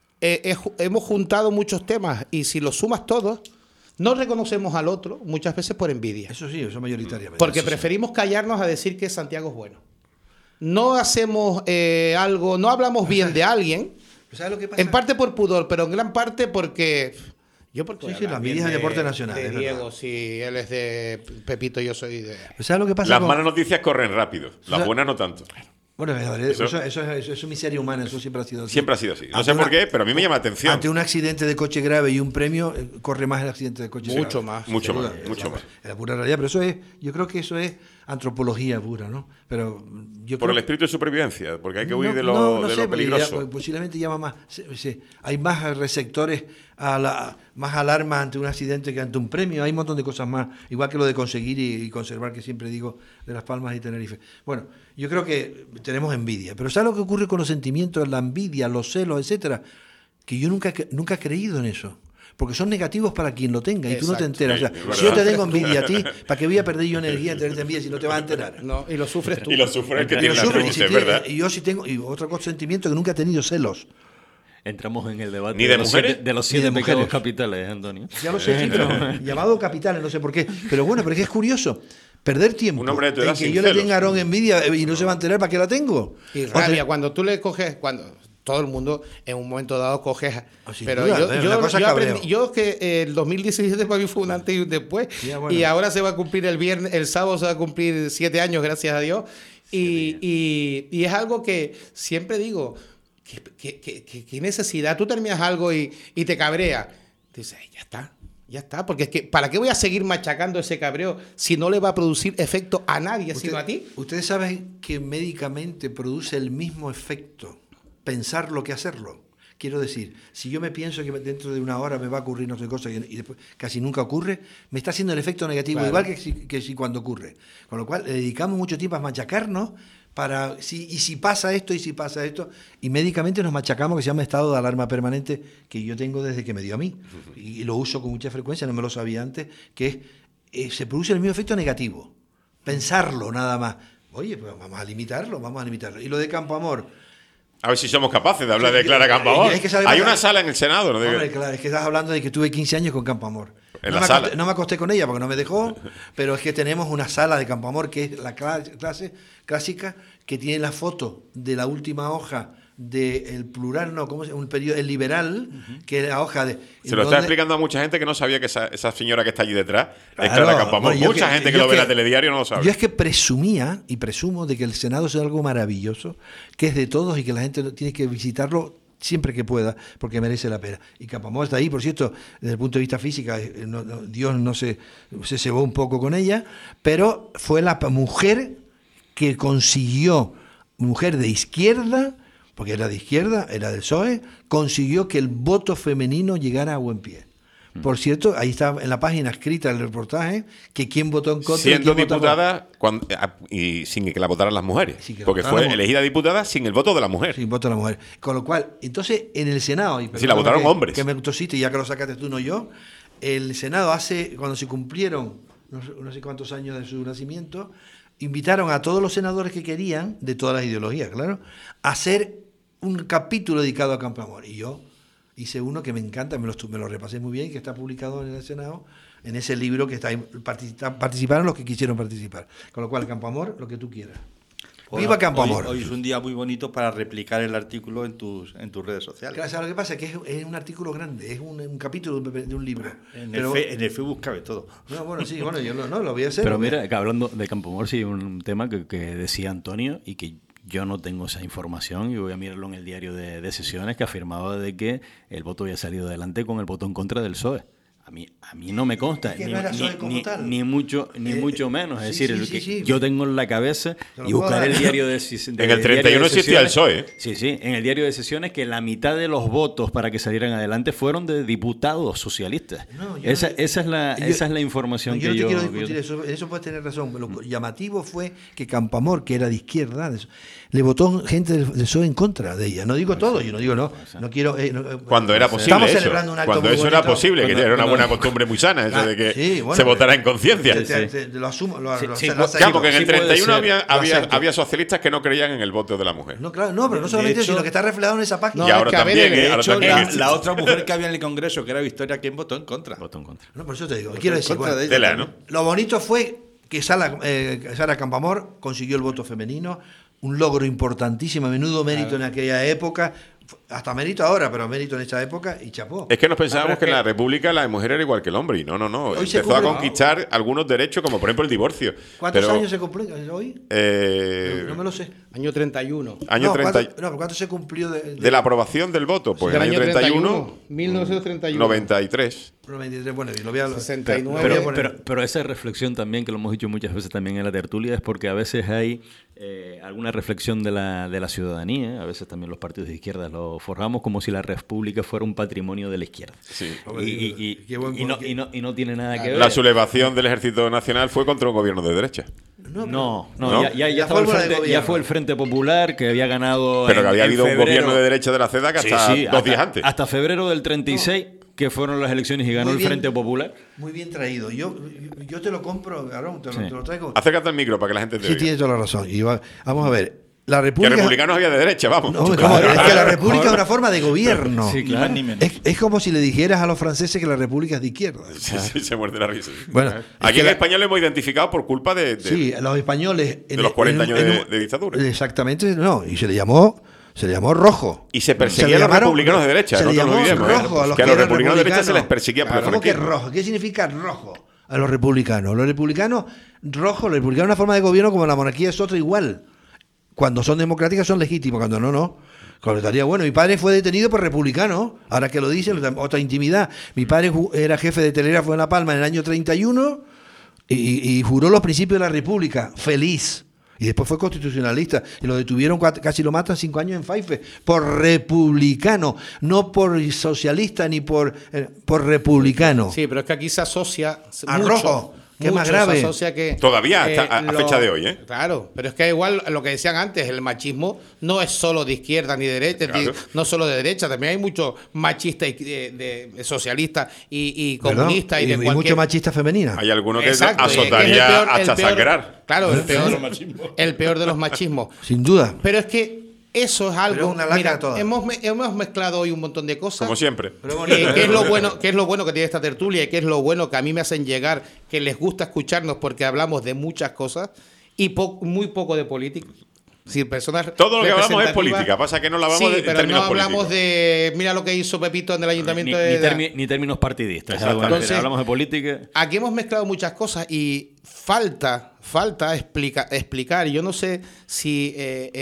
Hemos juntado muchos temas y si los sumas todos, no reconocemos al otro muchas veces por envidia. Eso sí, eso mayoritariamente. Porque eso preferimos callarnos a decir que Santiago es bueno. No hacemos algo, no hablamos bien de alguien, ¿sabes lo que pasa? en parte por pudor, pero en gran parte porque... Sí, la envidia es de deporte nacional. De Diego, si él es de Pepito, yo soy de... ¿Sabes lo que pasa? Las malas noticias corren rápido, las buenas no tanto. Bueno, eso es miseria humana, eso siempre ha sido así. Siempre ha sido así. No sé por qué, pero a mí me llama la atención. Ante un accidente de coche grave y un premio, corre más el accidente de coche grave. Mucho más. Mucho más. Es la pura realidad, pero eso es, yo creo que eso es antropología pura, ¿no? Pero yo por creo, el espíritu de supervivencia, porque hay que huir de lo peligroso. Posiblemente llama más. Hay más receptores, más alarma ante un accidente que ante un premio. Hay un montón de cosas más, igual que lo de conseguir y conservar, que siempre digo, de Las Palmas y Tenerife. Bueno, yo creo que tenemos envidia, pero ¿sabes lo que ocurre con los sentimientos, la envidia, los celos, etcétera? Que yo nunca he creído en eso. Porque son negativos para quien lo tenga y tú no te enteras. Sí, o sea, si yo te tengo envidia a ti, ¿para qué voy a perder yo energía en tenerte envidia si no te vas a enterar? No, y lo sufres tú. Y lo sufre el que tiene la cruz, ¿verdad? Y yo sí tengo, y otro sentimiento que nunca he tenido, celos. Entramos en el debate ¿Ni de mujeres? de los Ni de 7 pecados mujeres. capitales, Antonio. Ya lo sé, sí, pero llamado capitales, no sé por qué. Pero bueno, pero es que es curioso. Perder tiempo Un hombre de tu edad en que sin yo le celos. tenga a Aarón envidia y no se va a enterar, ¿para qué la tengo? Y rabia, cuando tú le coges, cuando todo el mundo en un momento dado coges, Sin pero duda, yo cabreo. aprendí, yo que el 2017 para mí fue un antes y un después, bueno. y ahora se va a cumplir el sábado se va a cumplir 7 años, gracias a Dios, y es algo que siempre digo, ¿qué necesidad? Tú terminas algo y te cabrea, dices, ya está, porque es que ¿para qué voy a seguir machacando ese cabreo si no le va a producir efecto a nadie, sino a ti? Ustedes saben que médicamente produce el mismo efecto pensarlo que hacerlo. Quiero decir, si yo me pienso que dentro de una hora me va a ocurrir no sé cosa y después casi nunca ocurre, me está haciendo el efecto negativo, claro. igual que si cuando ocurre. Con lo cual le dedicamos mucho tiempo a machacarnos para si pasa esto y si pasa esto, y médicamente nos machacamos, que se llama estado de alarma permanente, que yo tengo desde que me dio a mí, y lo uso con mucha frecuencia, no me lo sabía antes, que se produce el mismo efecto negativo. Pensarlo nada más. Oye, pues vamos a limitarlo. Y lo de Campo Amor. A ver si somos capaces de hablar de Clara Campoamor. Hay una sala en el Senado, ¿no? Hombre, claro, es que estás hablando de que tuve 15 años con Campo Amor. No me acosté con ella porque no me dejó, pero es que tenemos una sala de Campo Amor que es la clase clásica, que tiene la foto de la última hoja del plural, no, ¿cómo se llama? Un periodo, el liberal, que es la hoja de... Se lo está explicando a mucha gente que no sabía que esa señora que está allí detrás es Clara Campoamor. Mucha gente que lo ve en la telediario no lo sabe. Yo es que presumía y presumo de que el Senado es algo maravilloso, que es de todos y que la gente tiene que visitarlo siempre que pueda, porque merece la pena. Y Campoamor está ahí, por cierto, desde el punto de vista físico, Dios no se cebó un poco con ella, pero fue la mujer que consiguió, mujer de izquierda, porque era de izquierda, era del PSOE, consiguió que el voto femenino llegara a buen pie. Por cierto, ahí está en la página escrita el reportaje que quién votó en contra. Siendo diputada y sin que la votaran las mujeres. Porque fue elegida diputada sin el voto de la mujer. Sin voto de la mujer. Con lo cual, entonces, en el Senado... Sí, la votaron hombres. Que me tosiste, ya que lo sacaste tú, no yo. El Senado cuando se cumplieron no sé cuántos años de su nacimiento, invitaron a todos los senadores que querían, de todas las ideologías, claro, a hacer un capítulo dedicado a Campoamor. Y yo hice uno que me encanta, me lo repasé muy bien, que está publicado en el Senado, en ese libro que está ahí, participaron los que quisieron participar. Con lo cual, Campoamor, lo que tú quieras. ¡Viva Campoamor! Hoy es un día muy bonito para replicar el artículo en tus redes sociales. Claro, ¿sabes lo que pasa? Que es un artículo grande, es un capítulo de un libro. En el Facebook cabe todo. No, bueno, sí, bueno, yo lo voy a hacer. Pero mira, que hablando de Campoamor, sí, un tema que decía Antonio y que yo no tengo esa información y voy a mirarlo en el diario de sesiones, que afirmaba de que el voto había salido adelante con el voto en contra del PSOE. A mí no me consta, que no era PSOE como tal. ni mucho menos. Es decir, sí. yo tengo en la cabeza y buscar el diario de sesiones. En el 31 existía el PSOE. Sí, en el diario de sesiones que la mitad de los votos para que salieran adelante fueron de diputados socialistas. Esa es la información que yo... Yo no te quiero discutir eso, eso puedes tener razón. Lo llamativo fue que Campoamor, que era de izquierda, le votó gente del PSOE en contra de ella. No digo todo, yo no digo no quiero... cuando era posible estamos eso. celebrando un acto Cuando muy eso era bonito. posible, que era una buena costumbre muy sana, eso de que se votara en conciencia. Lo asumo. Claro, porque en el 31 había socialistas que no creían en el voto de la mujer. No, claro, no, pero no solamente eso, sino que está reflejado en esa página. Y ahora también. La otra mujer que había en el Congreso, que era Victoria, ¿quién votó en contra? No, por eso te digo. Quiero decir, ¿no? Lo bonito fue que Sara Campoamor consiguió el voto femenino, un logro importantísimo, a menudo mérito en aquella época, hasta mérito ahora, pero mérito en esa época, y chapó. Es que nos pensábamos que en la República la mujer era igual que el hombre, y no. Empezó a conquistar algunos derechos, como por ejemplo el divorcio. ¿Cuántos años se cumplió hoy? No me lo sé. Año 31. Pero ¿cuánto se cumplió de la aprobación del voto? Pues en el año 31. 1931. 93. 93, bueno, y lo voy a 69. Pero esa reflexión también, que lo hemos dicho muchas veces también en la tertulia, es porque a veces hay alguna reflexión de la ciudadanía, a veces también los partidos de izquierda lo forjamos como si la República fuera un patrimonio de la izquierda. Sí. Y no tiene nada que ver. La sublevación del Ejército Nacional fue contra un gobierno de derecha. No. Ya fue el Frente Popular, que había ganado. Pero que había habido un gobierno de derecha de la CEDA que hasta 2 días antes. Hasta febrero del 36, que fueron las elecciones y ganó el Frente Popular. Muy bien traído. Yo te lo compro, Garón, te lo traigo. Acércate al micro para que la gente te oiga. Sí, tienes toda la razón. vamos a ver. La República... Que republicanos había de derecha, vamos. No, es que la República es una forma de gobierno. Sí, claro. Es como si le dijeras a los franceses que la República es de izquierda. Sí, se muerde la risa. Bueno, aquí en España lo hemos identificado por culpa de los españoles... De los 40 años de dictadura. Exactamente, no. Y se le llamó rojo. Y se perseguía a los republicanos de derecha. Se le llamó rojo a los que a los republicanos de derecha se les perseguía por el ¿Cómo que rojo? ¿Qué significa rojo? A los republicanos. Los republicanos es una forma de gobierno como la monarquía es otra igual. Cuando son democráticas son legítimos, cuando no. Cuando estaría bueno. Mi padre fue detenido por republicano. Ahora que lo dicen, otra intimidad. Mi padre era jefe de telégrafo en La Palma en el año 31 y juró los principios de la República. Feliz. Y después fue constitucionalista. Y lo detuvieron, casi lo matan 5 años en Faife. Por republicano. No por socialista ni por republicano. Sí, pero es que aquí se asocia a rojo. ¿Qué más grave? Todavía a fecha de hoy, ¿eh? Claro, pero es que igual lo que decían antes, el machismo no es solo de izquierda ni de derecha, no solo de derecha, también hay mucho machista de socialista y comunista y mucho machista femenina. Hay algunos que azotaría hasta sangrar. Claro, el peor de los machismos. Sin duda. Pero es que eso es algo. Mira, hemos mezclado hoy un montón de cosas. Como siempre. ¿Qué es lo bueno que tiene esta tertulia y qué es lo bueno que a mí me hacen llegar, que les gusta escucharnos porque hablamos de muchas cosas y muy poco de política? Si personas todo lo que hablamos es política, pasa que no la hablamos de pero no hablamos políticos. De mira lo que hizo Pepito en el ayuntamiento ni términos partidistas. Entonces, hablamos de política. Aquí hemos mezclado muchas cosas y falta explicar. Yo no sé si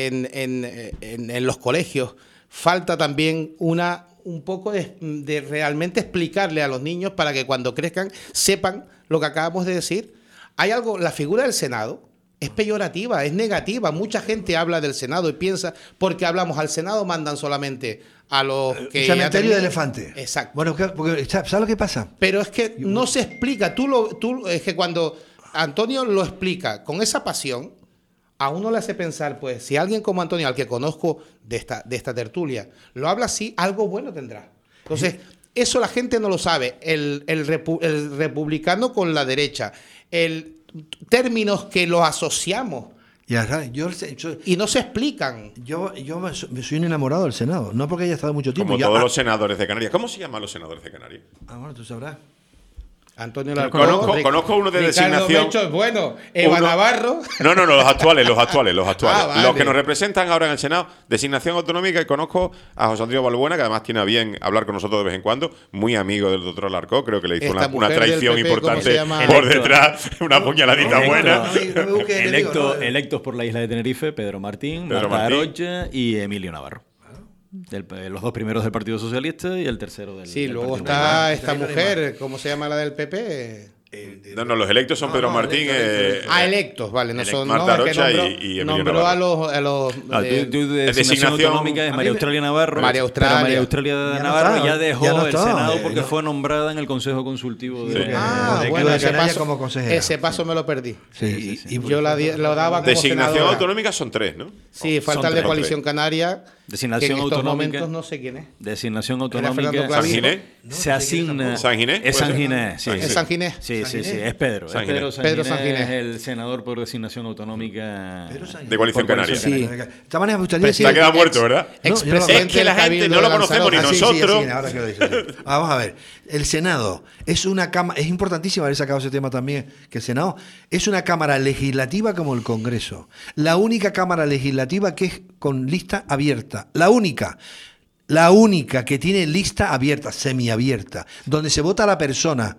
en los colegios falta también un poco de realmente explicarle a los niños para que cuando crezcan sepan lo que acabamos de decir. Hay algo, la figura del Senado es peyorativa, es negativa. Mucha gente habla del Senado y piensa, porque hablamos al Senado, mandan solamente a los que... Cementerio de elefante. Exacto. Bueno, porque, ¿sabes lo que pasa? Pero es que no se explica. Es que cuando Antonio lo explica con esa pasión, a uno le hace pensar, pues, si alguien como Antonio, al que conozco de esta tertulia, lo habla así, algo bueno tendrá. Entonces, eso la gente no lo sabe. El republicano con la derecha, términos que los asociamos y no se explican. Yo soy un enamorado del Senado, no porque haya estado mucho tiempo. Como todos los senadores de Canarias. ¿Cómo se llaman los senadores de Canarias? Bueno, tú sabrás. Antonio conozco uno de designación. Mecho es bueno. Eva Navarro. No, los actuales. Vale. Los que nos representan ahora en el Senado, designación autonómica, y conozco a José Antonio Balbuena, que además tiene a bien hablar con nosotros de vez en cuando, muy amigo del doctor Alarcó, creo que le hizo una traición PP, importante por detrás, una puñaladita buena. Electos por la isla de Tenerife, Pedro Martín, Marta Arocha y Emilio Navarro. Los dos primeros del Partido Socialista y el tercero del Sí, del luego Partido está esta mujer, ¿cómo se llama la del PP? No, los electos son Pedro Martín. Electos, vale, no son. Marta No, Rocha nombró, y Emilio nombró Navarro. a los de designación autonómica es María Australia Navarro. María Australia. Pero María Australia Navarro ya dejó ya no el está, Senado porque no. fue nombrada en el Consejo Consultivo de bueno, consejera. ese paso me lo perdí. Sí, y Yo lo daba como Designación senadora. autonómica son 3, ¿no? Sí, falta el de Coalición Canaria. Designación que en estos autonómica. momentos no sé quién es. Designación Fernando autonómica. Clavijo. ¿San Ginés? Se asigna. ¿San Ginés? Es San Ginés, sí. ¿Es San Ginés? Sí, sí, sí. Es Pedro. San Es Ginés. Pedro San San Ginés. Ginés es el senador por designación autonómica De Coalición Canaria. Sí. De esta manera me gustaría Se ha quedado muerto, ¿verdad? Expresidente Es que la del gente Cabildo no lo de conocemos ni Lanzarote. nosotros. ahora que lo dices. Vamos a ver. El Senado es una cámara. Es importantísimo haber sacado ese tema también. Que el Senado es una cámara legislativa como el Congreso. La única cámara legislativa que es con lista abierta. La única que tiene lista abierta, semiabierta, donde se vota a la persona,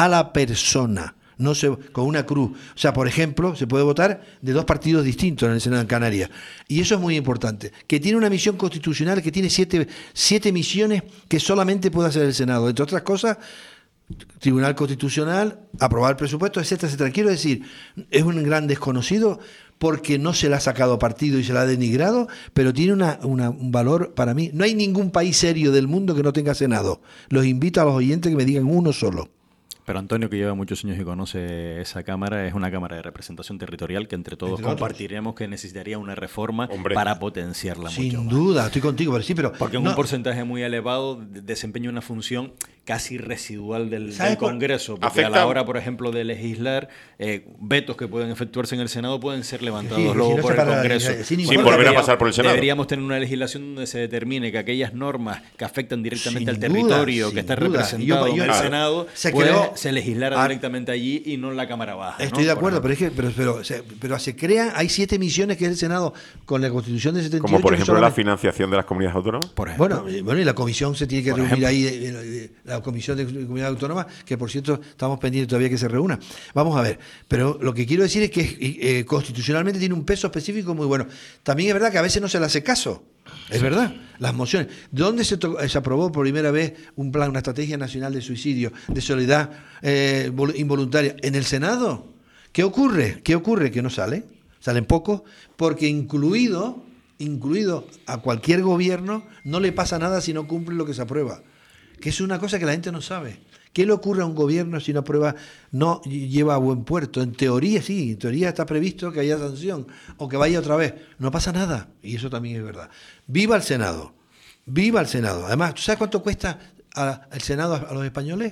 no se, con una cruz. O sea, por ejemplo, se puede votar de 2 partidos distintos en el Senado de Canarias. Y eso es muy importante. Que tiene una misión constitucional, que tiene 7 misiones que solamente puede hacer el Senado. Entre otras cosas, Tribunal Constitucional, aprobar el presupuesto, etcétera, etcétera. Quiero decir, es un gran desconocido porque no se le ha sacado partido y se le ha denigrado, pero tiene un valor para mí. No hay ningún país serio del mundo que no tenga Senado. Los invito a los oyentes que me digan uno solo. Pero Antonio, que lleva muchos años y conoce esa Cámara, es una Cámara de representación territorial que entre todos compartiremos que necesitaría una reforma para potenciarla mucho más. Sin duda, estoy contigo, pero sí, pero... Porque en un porcentaje muy elevado desempeña una función casi residual del Congreso. Porque a la hora, por ejemplo, de legislar, vetos que pueden efectuarse en el Senado pueden ser levantados luego por el Congreso. Sin volver a pasar por el Senado. Deberíamos tener una legislación donde se determine que aquellas normas que afectan directamente al territorio que está representado en el Senado se legislara directamente allí y no en la Cámara Baja. Estoy de acuerdo, pero se crean, hay 7 misiones que es el Senado con la Constitución de 78. Como por ejemplo la financiación de las comunidades autónomas. Bueno, y la comisión se tiene que reunir ahí, la comisión de comunidades autónomas, que por cierto estamos pendientes todavía que se reúna. Vamos a ver, pero lo que quiero decir es que constitucionalmente tiene un peso específico muy bueno. También es verdad que a veces no se le hace caso. Es verdad, las mociones. ¿De dónde se aprobó por primera vez un plan, una estrategia nacional de suicidio, de soledad involuntaria? ¿En el Senado? ¿Qué ocurre? Que no sale. Salen pocos, porque incluido a cualquier gobierno no le pasa nada si no cumple lo que se aprueba. Que es una cosa que la gente no sabe. ¿Qué le ocurre a un gobierno si una prueba no lleva a buen puerto? En teoría sí, en teoría está previsto que haya sanción o que vaya otra vez. No pasa nada, y eso también es verdad. ¡Viva el Senado! ¡Viva el Senado! Además, ¿tú sabes cuánto cuesta el Senado a los españoles?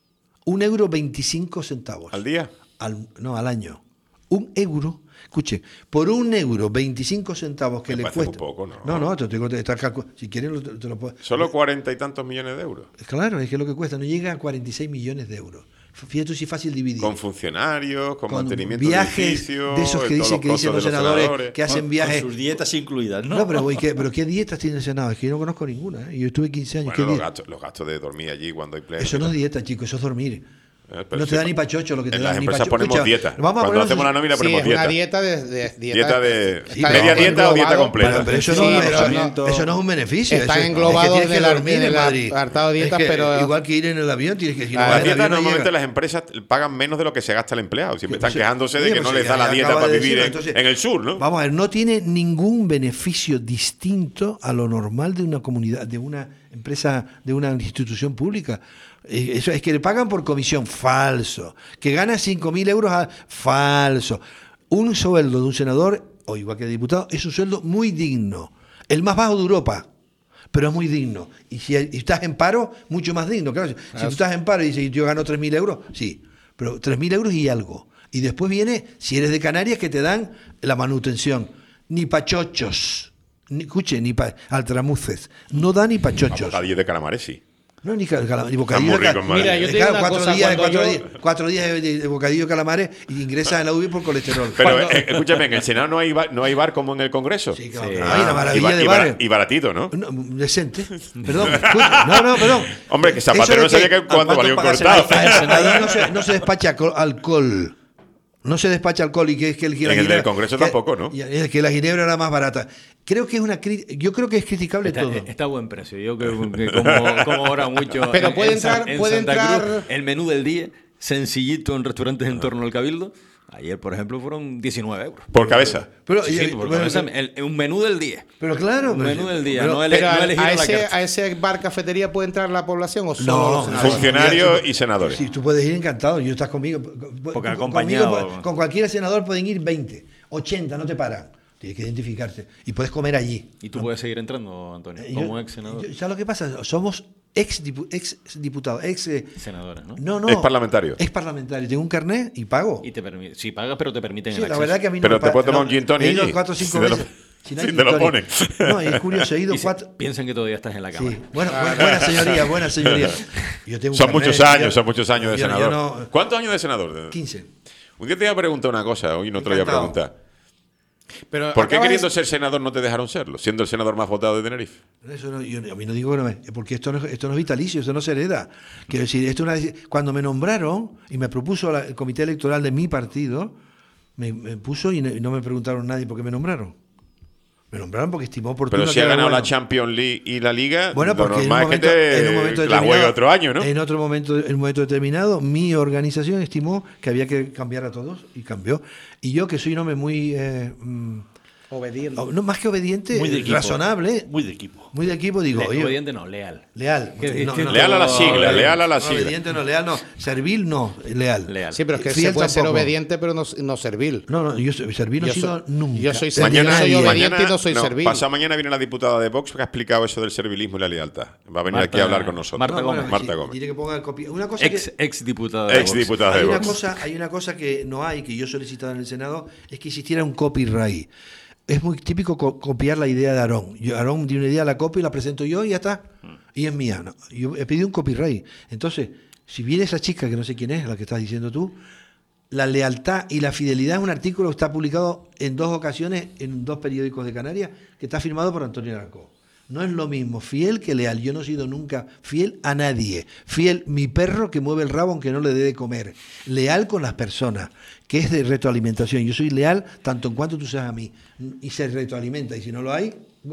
1,25 €. ¿Al día? Al año. 1 euro. Escuche, por 1,25 € que me le parece cuesta. muy poco, ¿no? No, te tengo que estar calculando. Si quieres, te lo puedo. Solo 40 y tantos millones de euros. Claro, es que lo que cuesta no llega a 46 millones de euros. Fíjate si es fácil dividir. Con funcionarios, con mantenimiento viajes de edificios, de esos que dicen los senadores que hacen viajes. Con sus dietas incluidas, ¿no? No, pero ¿qué dietas tiene el Senado? Es que yo no conozco ninguna. Yo estuve 15 años. Bueno, los gastos de dormir allí cuando hay pleno. Eso no es dieta, chicos, eso es dormir. No te da ni pachocho lo que te da. En las empresas ponemos dieta. Cuando hacemos la nómina ponemos dieta. Una dieta de media dieta o dieta completa. Pero eso no es un beneficio. Están englobados en el apartado de dietas, pero igual que ir en el avión tienes que ir. Las dietas normalmente las empresas pagan menos de lo que se gasta el empleado. Siempre están quejándose de que no les da la dieta para vivir en el sur, ¿no? Vamos a ver, no tiene ningún beneficio distinto a lo normal de una comunidad, de una empresa, de una institución pública. Eso es que le pagan por comisión, falso. Que gana 5.000 euros, falso. Un sueldo de un senador, o igual que de diputado, es un sueldo muy digno. El más bajo de Europa, pero es muy digno. Y si estás en paro, mucho más digno. Claro, si tú estás en paro y dices, yo gano 3.000 euros, sí, pero 3.000 euros y algo. Y después viene, si eres de Canarias, que te dan la manutención. Ni pachochos, ni altramuces. No da ni pachochos. Bocadillo de calamares, sí. No, ni bocadillo de calamares. Mira, yo te digo una cosa, 4 días de bocadillo de calamares y ingresas en la UBI por colesterol. Pero escúchame, en el Senado no hay bar como en el Congreso. Sí, claro. Hay una maravilla de bares. Y baratito, ¿no? Decente. Perdón, escucha. No, perdón. Hombre, que Zapatero no sabía que cuánto valía un cortado. Ahí no se despacha alcohol. No se despacha alcohol y que es que el del Congreso tampoco, ¿no? Es que la ginebra era más barata. Creo que yo creo que es criticable todo. Está a buen precio. Yo creo que como ahora mucho. Pero puede entrar Cruz, el menú del día, sencillito en restaurantes en torno al Cabildo. Ayer, por ejemplo, fueron 19 euros. Por cabeza. Por cabeza, un menú del día. Pero claro. Un menú del día. No elegir a ese bar cafetería puede entrar la población o solo no, los senadores. Funcionarios y senadores. Sí, tú puedes ir encantado. Yo estás conmigo. Porque acompañado. Con cualquier senador pueden ir 20, 80, no te paran. Tienes que identificarte. Y puedes comer allí. Y tú puedes seguir entrando, Antonio, como ex senador. ¿Sabes lo que pasa? Somos ex diputados, senadores, ¿no? No. Ex parlamentario. Ex parlamentario. Tengo un carnet y pago. Y te permite, sí, pagas, pero te permiten Sí, el la acceso. verdad que a mí no pero te puedes tomar un gin tonic. He ido allí. 4 o 5 Si veces. Si te lo ponen. No, es curioso, he ido Y 4. piensan que todavía estás en la Cámara. Sí. Buena señoría. Yo tengo un Son carnet, muchos años de yo senador. no- ¿Cuántos años de senador? 15. Un día te iba a preguntar una cosa, hoy no te lo voy a Encantado. preguntar. Pero ¿Por qué acabas queriendo ser senador no te dejaron serlo, siendo el senador más votado de Tenerife? Eso no, a mí no digo que no porque esto no es vitalicio, esto no se hereda. Quiero decir, cuando me nombraron y me propuso el comité electoral de mi partido, me puso y no me preguntaron nadie por qué me nombraron. Me nombraron porque estimó oportuno. Pero si que ha era ganado bueno. la Champions League y la Liga, Bueno, lo porque normal es que en un momento la juegue otro año, ¿no? En un momento determinado, mi organización estimó que había que cambiar a todos y cambió. Y yo, que soy un hombre muy... obediente. no, más que obediente, Muy de equipo. razonable. Muy de equipo. Muy de equipo, digo, oye, Obediente no, leal. leal. Qué distinto. Leal a la sigla, leal a la sigla. Obediente no, leal no. Servil no, leal. Leal. Sí, pero es que Fiel se puede ser tampoco. obediente, pero no servil. No, yo servil no he sido nunca. Yo soy De obediente nadie. y no soy servil. Pasado mañana viene la diputada de Vox que ha explicado eso del servilismo y la lealtad. Va a venir aquí a hablar con nosotros. Marta Gómez. Marta Gómez. Diré que ponga el copia. Una cosa Ex diputada de Ex Vox. diputada de Vox. hay una cosa que no hay, que yo he solicitado en el Senado, es que existiera un copyright. Es muy típico copiar la idea de Aarón. Aarón tiene una idea, la copio y la presento yo y ya está. Y es mía. ¿No? Yo he pedido un copyright. Entonces, si viene esa chica, que no sé quién es, la que estás diciendo tú, la lealtad y la fidelidad es un artículo que está publicado en 2 ocasiones en 2 periódicos de Canarias, que está firmado por Antonio Arancó. No es lo mismo fiel que leal. Yo no he sido nunca fiel a nadie. Fiel, mi perro que mueve el rabo aunque no le dé de comer. Leal con las personas, que es de retroalimentación. Yo soy leal tanto en cuanto tú seas a mí. Y se retroalimenta. Y si no lo hay,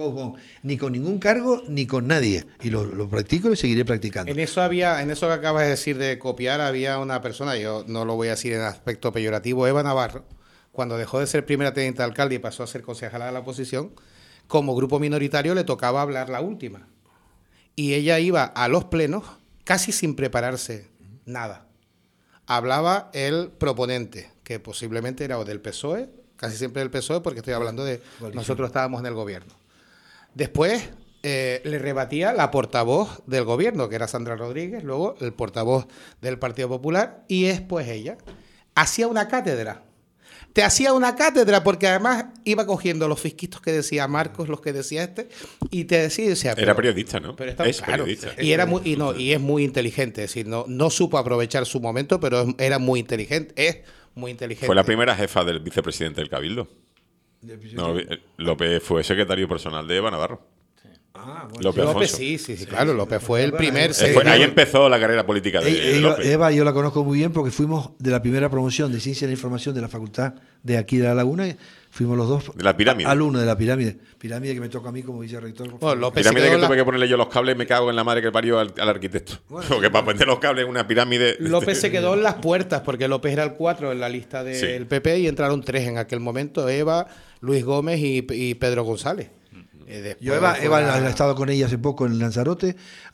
ni con ningún cargo ni con nadie. Y lo practico y seguiré practicando. En eso que acabas de decir de copiar, había una persona, yo no lo voy a decir en aspecto peyorativo, Eva Navarro, cuando dejó de ser primera teniente de alcalde y pasó a ser concejala de la oposición, como grupo minoritario le tocaba hablar la última. Y ella iba a los plenos casi sin prepararse nada. Hablaba el proponente, que posiblemente era o del PSOE, casi siempre del PSOE, porque estoy hablando de nosotros estábamos en el gobierno. Después le rebatía la portavoz del gobierno, que era Sandra Rodríguez, luego el portavoz del Partido Popular, y después ella hacía una cátedra. Te hacía una cátedra porque además iba cogiendo los fisquitos que decía Marcos, los que decía y te decía... Era periodista, ¿no? Pero Es claro, periodista. Y es muy inteligente, es decir, no supo aprovechar su momento, pero era muy inteligente, es muy inteligente. Fue la primera jefa del vicepresidente del Cabildo. No, López fue secretario personal de Eva Navarro. Ah, bueno. López López, Alfonso. sí, claro, López fue el primer... Ahí empezó la carrera política de López. Eva yo la conozco muy bien porque fuimos de la primera promoción de Ciencia de la Información de la Facultad de aquí de La Laguna. Fuimos los dos De la pirámide. alumnos de la pirámide. Pirámide que me toca a mí como vicerrector. Bueno, López Pirámide se que quedó tuve que ponerle yo los cables, me cago en la madre que parió al arquitecto. Bueno, porque para poner los cables en una pirámide... López se quedó en las puertas porque López era el 4 en la lista del PP y entraron 3 en aquel momento, Eva, Luis Gómez y Pedro González. Yo Eva ha estado con ella hace poco en Lanzarote,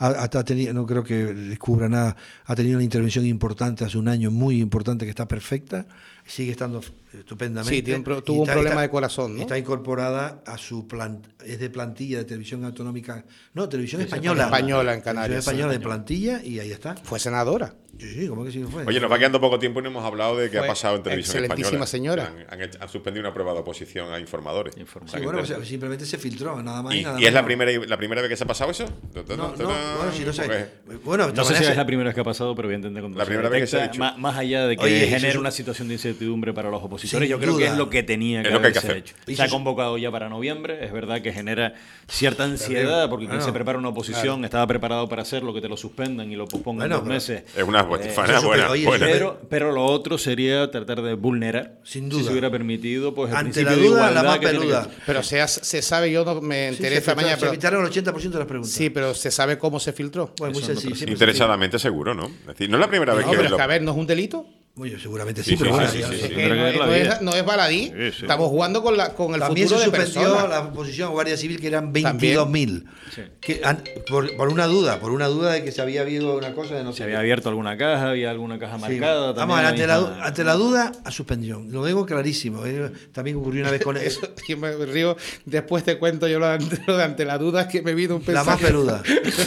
no creo que descubra nada, ha tenido una intervención importante hace un año, muy importante, que está perfecta, sigue estando estupendamente. Sí, tuvo un problema de corazón, ¿no? Está incorporada a su es de plantilla de televisión autonómica, no, televisión española. Española en Canarias. Televisión española de plantilla y ahí está. Fue senadora. Sí, ¿cómo que sí fue? Oye, nos va quedando poco tiempo y no hemos hablado de qué ha pasado en televisión excelentísima española. señora. Han suspendido una prueba de oposición a informadores. Sí, bueno, simplemente se filtró, nada más. ¿Y nada es más. la primera vez que se ha pasado eso? No, bueno, si no sé. Porque- Bueno, No sé si es la primera vez que ha pasado, pero voy a entender cuando La primera vez que se ha dicho. Más allá de que Oye, genere eso- una situación de incertidumbre para los opositores, Sin yo creo que duda. es lo que tenía que Es lo que hay que haberse hacer. hecho. Se ha convocado ya para noviembre, es verdad que genera cierta ansiedad, porque quien se prepara una oposición estaba preparado para hacerlo, que te lo suspendan y lo pospongan 2 meses. Es una Pero lo otro sería tratar de vulnerar, sin duda, si se hubiera permitido, pues el ante la duda, la más peluda. Pero se sabe, yo no me enteré esta mañana. Se evitaron el 80% de las preguntas. Sí, pero se sabe cómo se filtró. Pues muy sencillo. Interesadamente seguro, ¿no? Es decir, no es la primera vez que... Pero es que, a ver, ¿no es un delito? Oye, seguramente sí, pero bueno, no es baladí. Sí. Estamos jugando con el también futuro de personas. También se suspendió la oposición a Guardia Civil, que eran 22.000. Sí. Por una duda de que se había habido una cosa de no sé. Se había abierto alguna caja, había alguna caja marcada. Vamos, ante la duda, a suspensión. Lo digo clarísimo. También ocurrió una vez con eso. Yo me río, después te cuento yo lo de ante la duda, que me vino un pensamiento. La más peluda.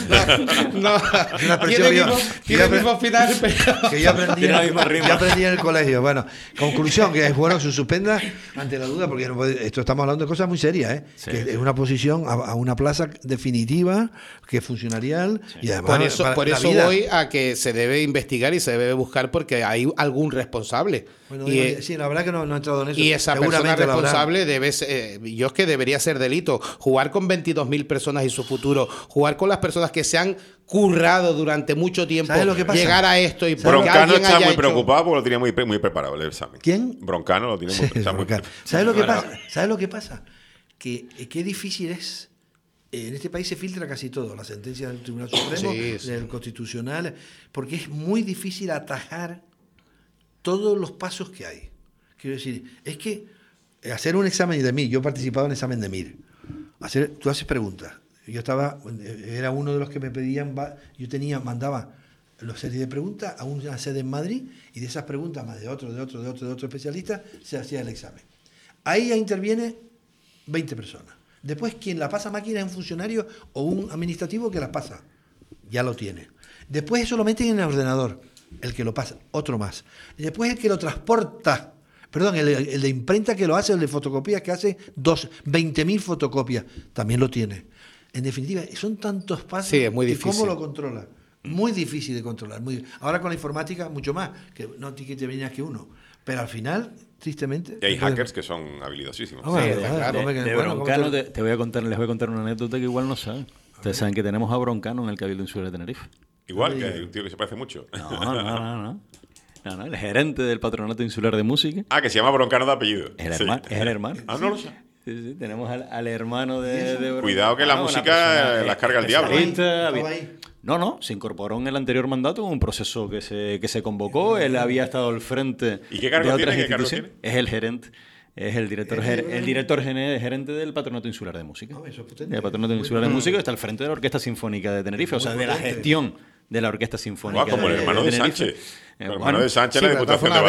No. Es una expresión tiene el mismo final, pero... Que yo aprendí en el colegio. Bueno, conclusión, que es bueno que se suspenda ante la duda, porque esto estamos hablando de cosas muy serias, sí. Que es una posición a una plaza definitiva, que es funcionarial, y además por eso voy a que se debe investigar y se debe buscar, porque hay algún responsable. Bueno, sí, la verdad que no he entrado en eso. Y esa persona responsable debe ser, yo es que debería ser delito. Jugar con 22.000 personas y su futuro, jugar con las personas que se han currado durante mucho tiempo, llegar a esto y Broncano está muy preocupado porque lo tenía muy preparado el examen. ¿Quién? Broncano lo tiene muy preparado. ¿Sabes lo que pasa? Que qué difícil es. En este país se filtra casi todo, las sentencias del Tribunal Supremo, del Constitucional, porque es muy difícil atajar todos los pasos que hay. Quiero decir, es que hacer un examen de MIR, yo he participado en examen de MIR, tú haces preguntas. Yo era uno de los que me pedían, mandaba la serie de preguntas a una sede en Madrid, y de esas preguntas, más de otro especialista, se hacía el examen. Ahí ya interviene 20 personas. Después, quien la pasa a máquina es un funcionario o un administrativo que la pasa. Ya lo tiene. Después eso lo meten en el ordenador, el que lo pasa, otro más. Y después el que lo transporta, el de imprenta que lo hace, el de fotocopia que hace 20.000 fotocopias, también lo tiene. En definitiva, son tantos pasos. Sí, es muy difícil. ¿Cómo lo controla? Muy difícil de controlar. Ahora con la informática, mucho más, que no tiene que te venía que uno. Pero al final, tristemente... Y hay hackers que son habilidosísimos. Broncano, les voy a contar una anécdota que igual no saben. Ustedes saben que tenemos a Broncano en el Cabildo Insular de Tenerife. Igual, que hay un tío que se parece mucho. No, el gerente del Patronato Insular de Música. Que se llama Broncano de apellido. Es el hermano. No lo sé. Sí, tenemos al hermano de Broncano. Cuidado que la música las carga el diablo. No, se incorporó en el anterior mandato en un proceso que se convocó. Él había estado al frente ¿Y qué cargo de otras tiene? instituciones. Es el gerente. Es el director gerente del Patronato Insular de Música. El Patronato Insular de Música está al frente de la Orquesta Sinfónica de Tenerife, o sea, de la gestión de la Orquesta Sinfónica. Como el hermano de Sánchez. El hermano de Sánchez, la Diputación de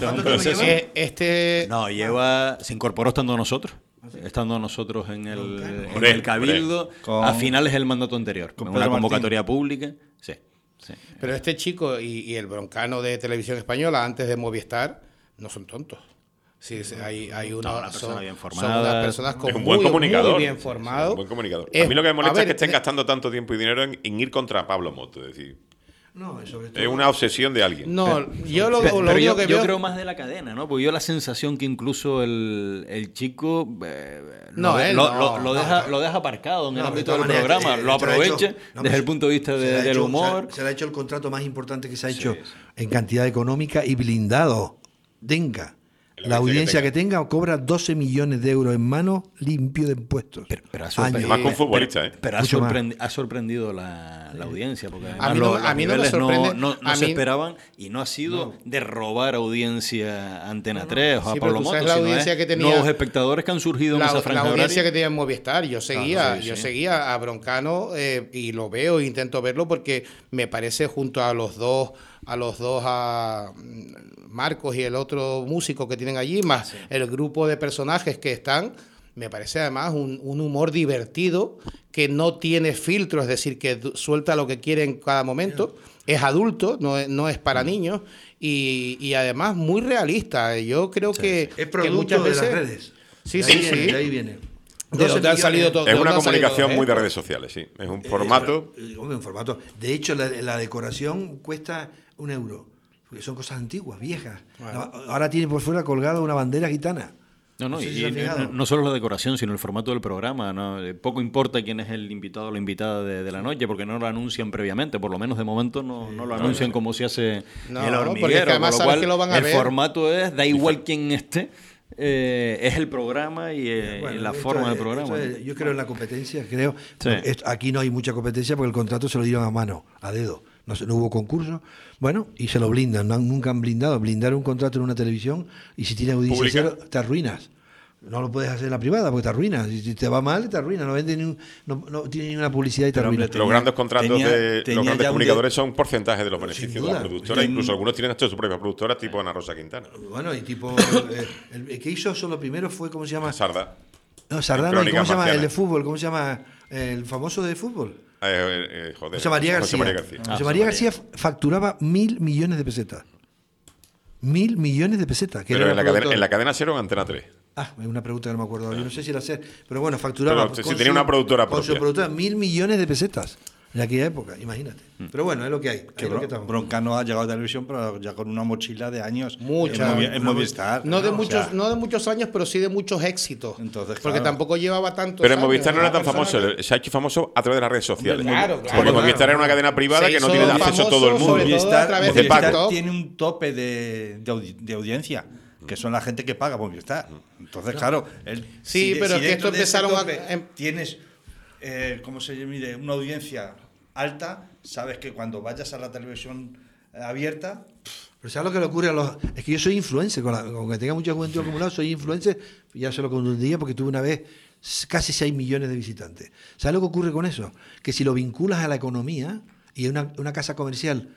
Badajoz. Se incorporó estando nosotros en el Cabildo a finales del mandato anterior, con una convocatoria pública. Sí. Pero este chico y el Broncano de Televisión Española, antes de Movistar, no son tontos. Sí, hay una persona bien formada. Son unas personas con muy bien formado. Un buen comunicador. A mí lo que me molesta es que estén gastando tanto tiempo y dinero en ir contra Pablo Moto. Es decir, es una obsesión de alguien. No, yo yo creo más de la cadena, ¿no? Porque yo la sensación que incluso el chico lo deja aparcado en el ámbito del programa, lo aprovecha desde el punto de vista del humor. Se le ha hecho el contrato más importante que se ha hecho en cantidad económica y blindado. Denga. La audiencia que tenga cobra 12 millones de euros en mano limpio de impuestos. Pero más con futbolista, Pero ha sorprendido la audiencia, porque a mí no me sorprende. No se esperaban, y no ha sido de robar audiencia a Antena 3 o a Pablo Moto, la audiencia que tenía, nuevos espectadores que han surgido en esa franja horaria. La audiencia horaria que tenía en Movistar. Yo seguía a Broncano y lo veo, intento verlo, porque me parece, junto a los dos a Marcos y el otro músico que tienen allí, más el grupo de personajes que están, me parece además un humor divertido, que no tiene filtro, es decir, que suelta lo que quiere en cada momento, es adulto, no es para niños, y además muy realista. Yo creo que es producto que muchas veces, de las redes. Sí. De ahí viene. De donde han salido todos. Es una comunicación muy de redes sociales, sí. Es un formato. Un formato. De hecho, la decoración cuesta €1. Porque son cosas antiguas, viejas. Bueno. Ahora tiene por fuera colgada una bandera gitana. No, no solo la decoración, sino el formato del programa, ¿no? Poco importa quién es el invitado o la invitada de la noche, porque no lo anuncian previamente, por lo menos de momento no lo anuncian como se hace el hormiguero, además con lo cual que lo van a el ver. Formato es, da igual quién esté, es el programa y la forma del programa. Yo creo en la competencia, creo. Sí. Aquí no hay mucha competencia porque el contrato se lo dieron a mano, a dedo. No hubo concurso, bueno, y se lo blindan, nunca han blindado. Blindar un contrato en una televisión y si tienes audiencia cero, te arruinas. No lo puedes hacer en la privada porque te arruinas. Si te va mal, te arruinas. No tiene ni una publicidad y te arruinas. Los grandes contratos los grandes comunicadores son un porcentaje de los beneficios de la productora. Incluso algunos tienen hasta su propia productora, tipo Ana Rosa Quintana. Bueno, y tipo, el que hizo eso lo primero fue, ¿cómo se llama? Sarda. No, Sardano, ¿y cómo se llama? El de fútbol, ¿cómo se llama? El famoso de fútbol. José María García. José María García facturaba 1.000 millones de pesetas. 1.000 millones de pesetas. Pero en la cadena Ser o en Antena 3. Es una pregunta que no me acuerdo. Yo no sé si era Ser. Pero bueno, facturaba. Pero si tenía una productora propia. Con su productora, 1.000 millones de pesetas. En aquella época, imagínate. Pero bueno, es lo que hay. Broncano ha llegado a televisión, pero ya con una mochila de años. Muchas. En Movistar. No de muchos años, pero sí de muchos éxitos. Entonces, porque tampoco llevaba tanto. Pero en Movistar no era tan famoso. Se ha hecho famoso a través de las redes sociales. Claro. Porque Movistar era una cadena privada que no tiene acceso a todo el mundo. Movistar tiene un tope de audiencia, que son la gente que paga Movistar. Entonces, claro. Pero es que esto empezaron tienes, ¿cómo se mide? Una audiencia alta, sabes que cuando vayas a la televisión abierta. Pero ¿sabes lo que le ocurre a los...? Es que yo soy influencer, con que tenga mucha juventud acumulada, soy influencer, ya se lo conté un día porque tuve una vez casi 6 millones de visitantes. ¿Sabes lo que ocurre con eso? Que si lo vinculas a la economía y una casa comercial,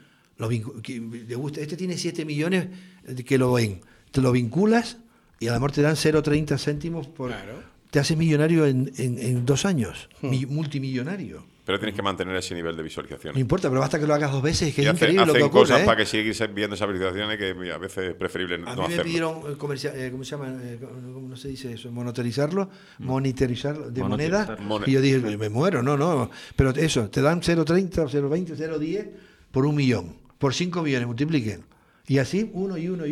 este tiene 7 millones que lo ven, te lo vinculas y a lo mejor te dan 0,30 céntimos por... Claro. Te haces millonario en 2 años, multimillonario. Pero tienes que mantener ese nivel de visualización. No importa, pero basta que lo hagas 2 veces, que y es increíble lo que ocurre. Hacen cosas para que sigas viendo esas visualizaciones que a veces es preferible no hacerlo. A mí me pidieron ¿cómo se llama? ¿Cómo se dice eso? Monitorizarlo de moneda. Y yo dije, me muero, no. Pero eso, te dan 0,30, 0,20, 0,10 por 1 millón. Por 5 millones, multipliquen. Y así, uno,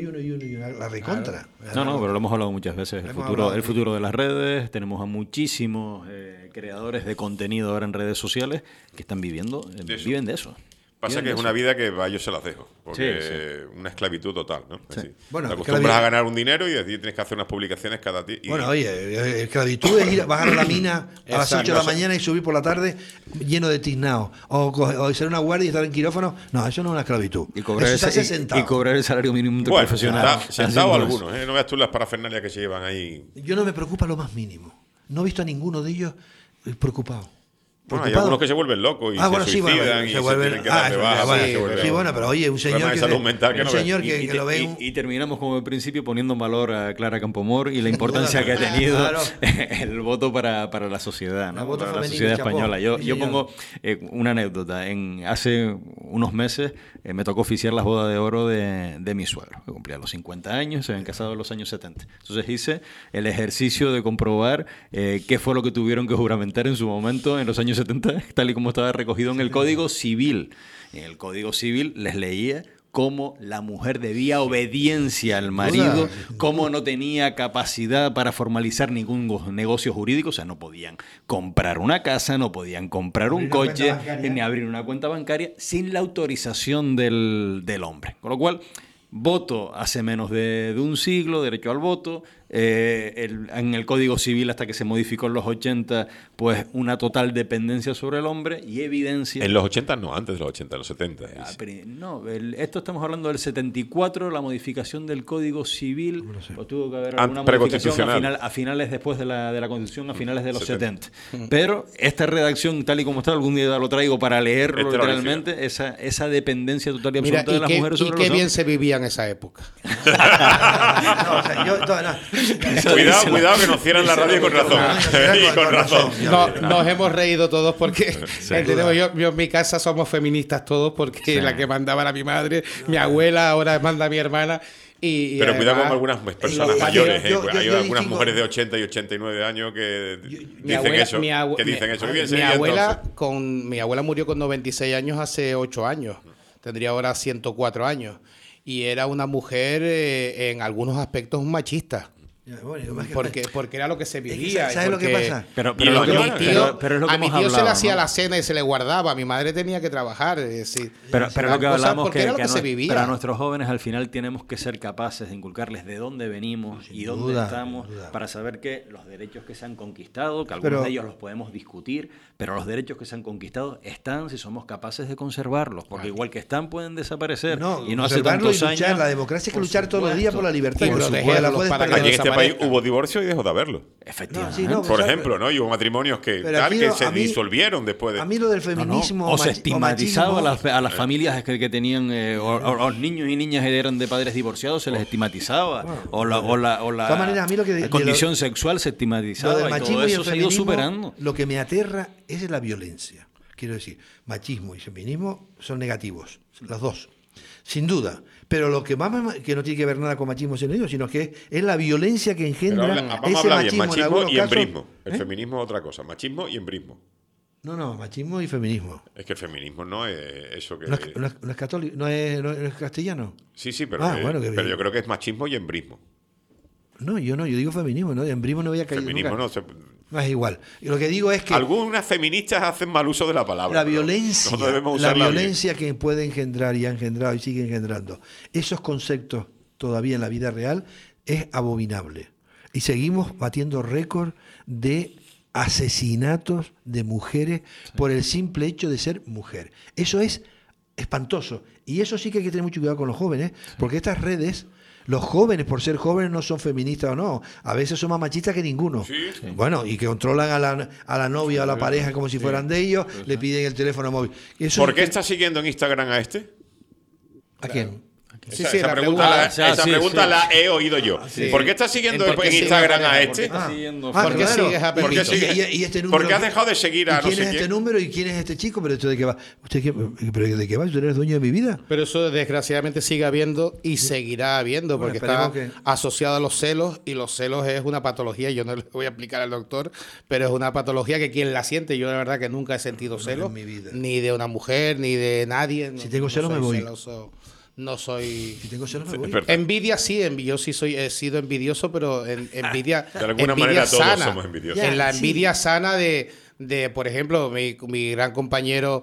la recontra. Claro. No, pero lo hemos hablado muchas veces. El futuro de las redes. Tenemos a muchísimos creadores de contenido ahora en redes sociales que están viven de eso. Pasa que es una vida que a ellos se las dejo, porque es una esclavitud total, ¿no? Sí. Bueno, te acostumbras a ganar un dinero y tienes que hacer unas publicaciones cada día. Bueno, oye, esclavitud es bajar a la mina a las 8 de la mañana y subir por la tarde lleno de tiznado. O ser una guardia y estar en quirófano. No, eso no es una esclavitud. Y cobrar el salario mínimo profesional. Sentado algunos, no veas tú las parafernalias que se llevan ahí. Yo no me preocupa lo más mínimo. No he visto a ninguno de ellos preocupado. Bueno, hay algunos que se vuelven locos y se suicidan y se tienen que dar de baja. Sí, bueno, pero oye, un señor que lo ve... Y terminamos como al principio poniendo en valor a Clara Campoamor y la importancia que ha tenido el voto para la sociedad, ¿no? Para la sociedad española. Yo pongo una anécdota. Hace unos meses me tocó oficiar las bodas de oro de mi suegro, que cumplía los 50 años, se habían casado en los años 70. Entonces hice el ejercicio de comprobar qué fue lo que tuvieron que juramentar en su momento en los años 70, tal y como estaba recogido en el Código Civil. En el Código Civil les leía cómo la mujer debía obediencia al marido, cómo no tenía capacidad para formalizar ningún negocio jurídico, o sea, no podían comprar una casa, no podían comprar un coche, ni abrir una cuenta bancaria sin la autorización del hombre. Con lo cual, voto hace menos de un siglo, derecho al voto. En el Código Civil, hasta que se modificó en los 80, pues una total dependencia sobre el hombre y evidencia... En los 80 no, antes de los 80, en los 70. Esto estamos hablando del 74, la modificación del Código Civil, pues tuvo que haber alguna modificación a finales después de la Constitución, a finales de los 70. Pero esta redacción, tal y como está, algún día lo traigo para leerlo literalmente, esa dependencia total y absoluta de las mujeres sobre los hombres. Y qué bien se vivía en esa época. Cuidado que nos cierran la radio con razón. Nos hemos reído todos porque yo en mi casa somos feministas todos porque la que mandaba era mi madre, mi abuela, ahora manda mi hermana. Pero además, cuidado con algunas personas mayores. Hay algunas mujeres de 80 y 89 años que dicen eso. Mi abuela murió con 96 años hace 8 años. Tendría ahora 104 años. Y era una mujer en algunos aspectos machista. Porque era lo que se vivía. ¿Sabes lo que pasa? Pero es lo que a mi tío hemos se le hablado, hacía ¿no? la cena y se le guardaba. Mi madre tenía que trabajar. Pero lo que hablamos que era lo que se vivía. Para nuestros jóvenes al final tenemos que ser capaces de inculcarles de dónde venimos y dónde estamos para saber que los derechos que se han conquistado, que algunos de ellos los podemos discutir, pero los derechos que se han conquistado están si somos capaces de conservarlos, porque igual que están pueden desaparecer y no hace tantos años. La democracia es que luchar todos los días por la libertad. Aquí en este país hubo divorcio y dejó de haberlo. Efectivamente. Por ejemplo, ¿no? Y hubo matrimonios que se disolvieron después de... A mí lo del feminismo... O se estigmatizaba a las familias que tenían... o los niños y niñas que eran de padres divorciados se les estigmatizaba. O la condición sexual se estigmatizaba. Y todo eso se ha ido superando. Lo que me aterra es la violencia. Quiero decir, machismo y feminismo son negativos. Los dos. Sin duda. Pero lo que más que no tiene que ver nada con machismo sino que es la violencia que engendra vamos a hablar bien, machismo y casos, embrismo. El feminismo es otra cosa. Machismo y embrismo. No, machismo y feminismo. Es que el feminismo no es eso que... No es católico, no es castellano. Sí, pero yo creo que es machismo y embrismo. No, yo digo feminismo, ¿no? Embrismo no voy a caer feminismo nunca. No es igual. Y lo que digo es que... Algunas feministas hacen mal uso de la palabra. La violencia que puede engendrar y ha engendrado y sigue engendrando esos conceptos todavía en la vida real es abominable. Y seguimos batiendo récord de asesinatos de mujeres por el simple hecho de ser mujer. Eso es espantoso. Y eso sí que hay que tener mucho cuidado con los jóvenes, porque estas redes... Los jóvenes, por ser jóvenes, no son feministas o no. A veces son más machistas que ninguno. Sí. Bueno, y que controlan a la novia o a la pareja como si fueran de ellos, le piden el teléfono móvil. ¿Por qué estás siguiendo en Instagram a este? ¿A quién? Esa pregunta la he oído yo. ¿Por qué estás siguiendo en Instagram a este? ¿Por qué sigues a Pepito? ¿Por qué has dejado de seguir a no sé quién? ¿Quién es este número y quién es este chico? ¿Pero esto de qué va? ¿Pero de qué va? ¿Tú eres dueño de mi vida? Pero eso desgraciadamente sigue habiendo y seguirá habiendo porque está asociado a los celos y los celos es una patología. Yo no le voy a explicar al doctor, pero es una patología que quien la siente, yo la verdad que nunca he sentido celos, ni de una mujer, ni de nadie. Si tengo celos me voy. No soy... Si tengo celos me voy. Envidia sí, yo sí he sido envidioso, pero envidia de alguna manera sana, todos somos envidiosos. En la envidia sana de por ejemplo, mi gran compañero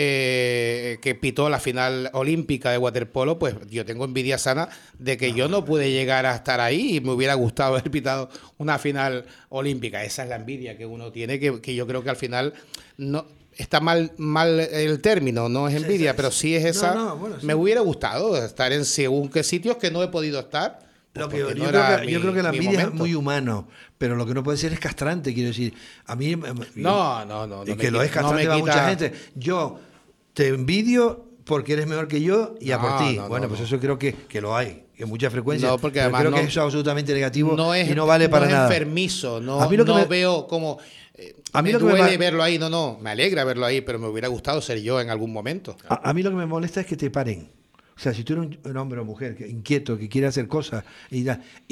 que pitó la final olímpica de waterpolo, pues yo tengo envidia sana de que yo no pude llegar a estar ahí y me hubiera gustado haber pitado una final olímpica. Esa es la envidia que uno tiene, que yo creo que al final no... Está mal el término, no es envidia, pero sí es esa. Me hubiera gustado estar en según qué sitios que no he podido estar. Yo creo que la envidia es muy humano, pero lo que no puede ser es castrante, quiero decir. A mí. No. Y que lo es castrante para mucha gente. Yo te envidio porque eres mejor que yo y a por ti. Pues eso creo que lo hay. Que mucha frecuencia. No, porque además creo que eso es absolutamente negativo y no vale para nada. No es enfermizo, no veo como... A mí me duele verlo ahí, me alegra verlo ahí, pero me hubiera gustado ser yo en algún momento. A mí lo que me molesta es que te paren. O sea, si tú eres un hombre o mujer inquieto, que quiere hacer cosas, y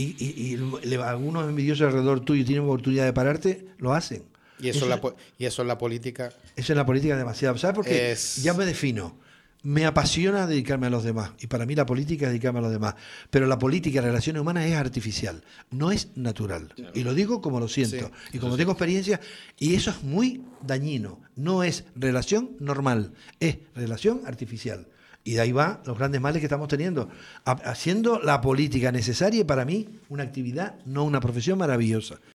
algunos envidiosos alrededor tuyo tienen oportunidad de pararte, lo hacen. Y eso es la política. Eso es la política demasiado. ¿Sabes por qué? Ya me defino. Me apasiona dedicarme a los demás y para mí la política es dedicarme a los demás, pero la política en relaciones humanas es artificial, no es natural, y lo digo como lo siento y como tengo experiencia, y eso es muy dañino. No es relación normal, es relación artificial, y de ahí va los grandes males que estamos teniendo, haciendo la política necesaria y para mí una actividad, no una profesión maravillosa.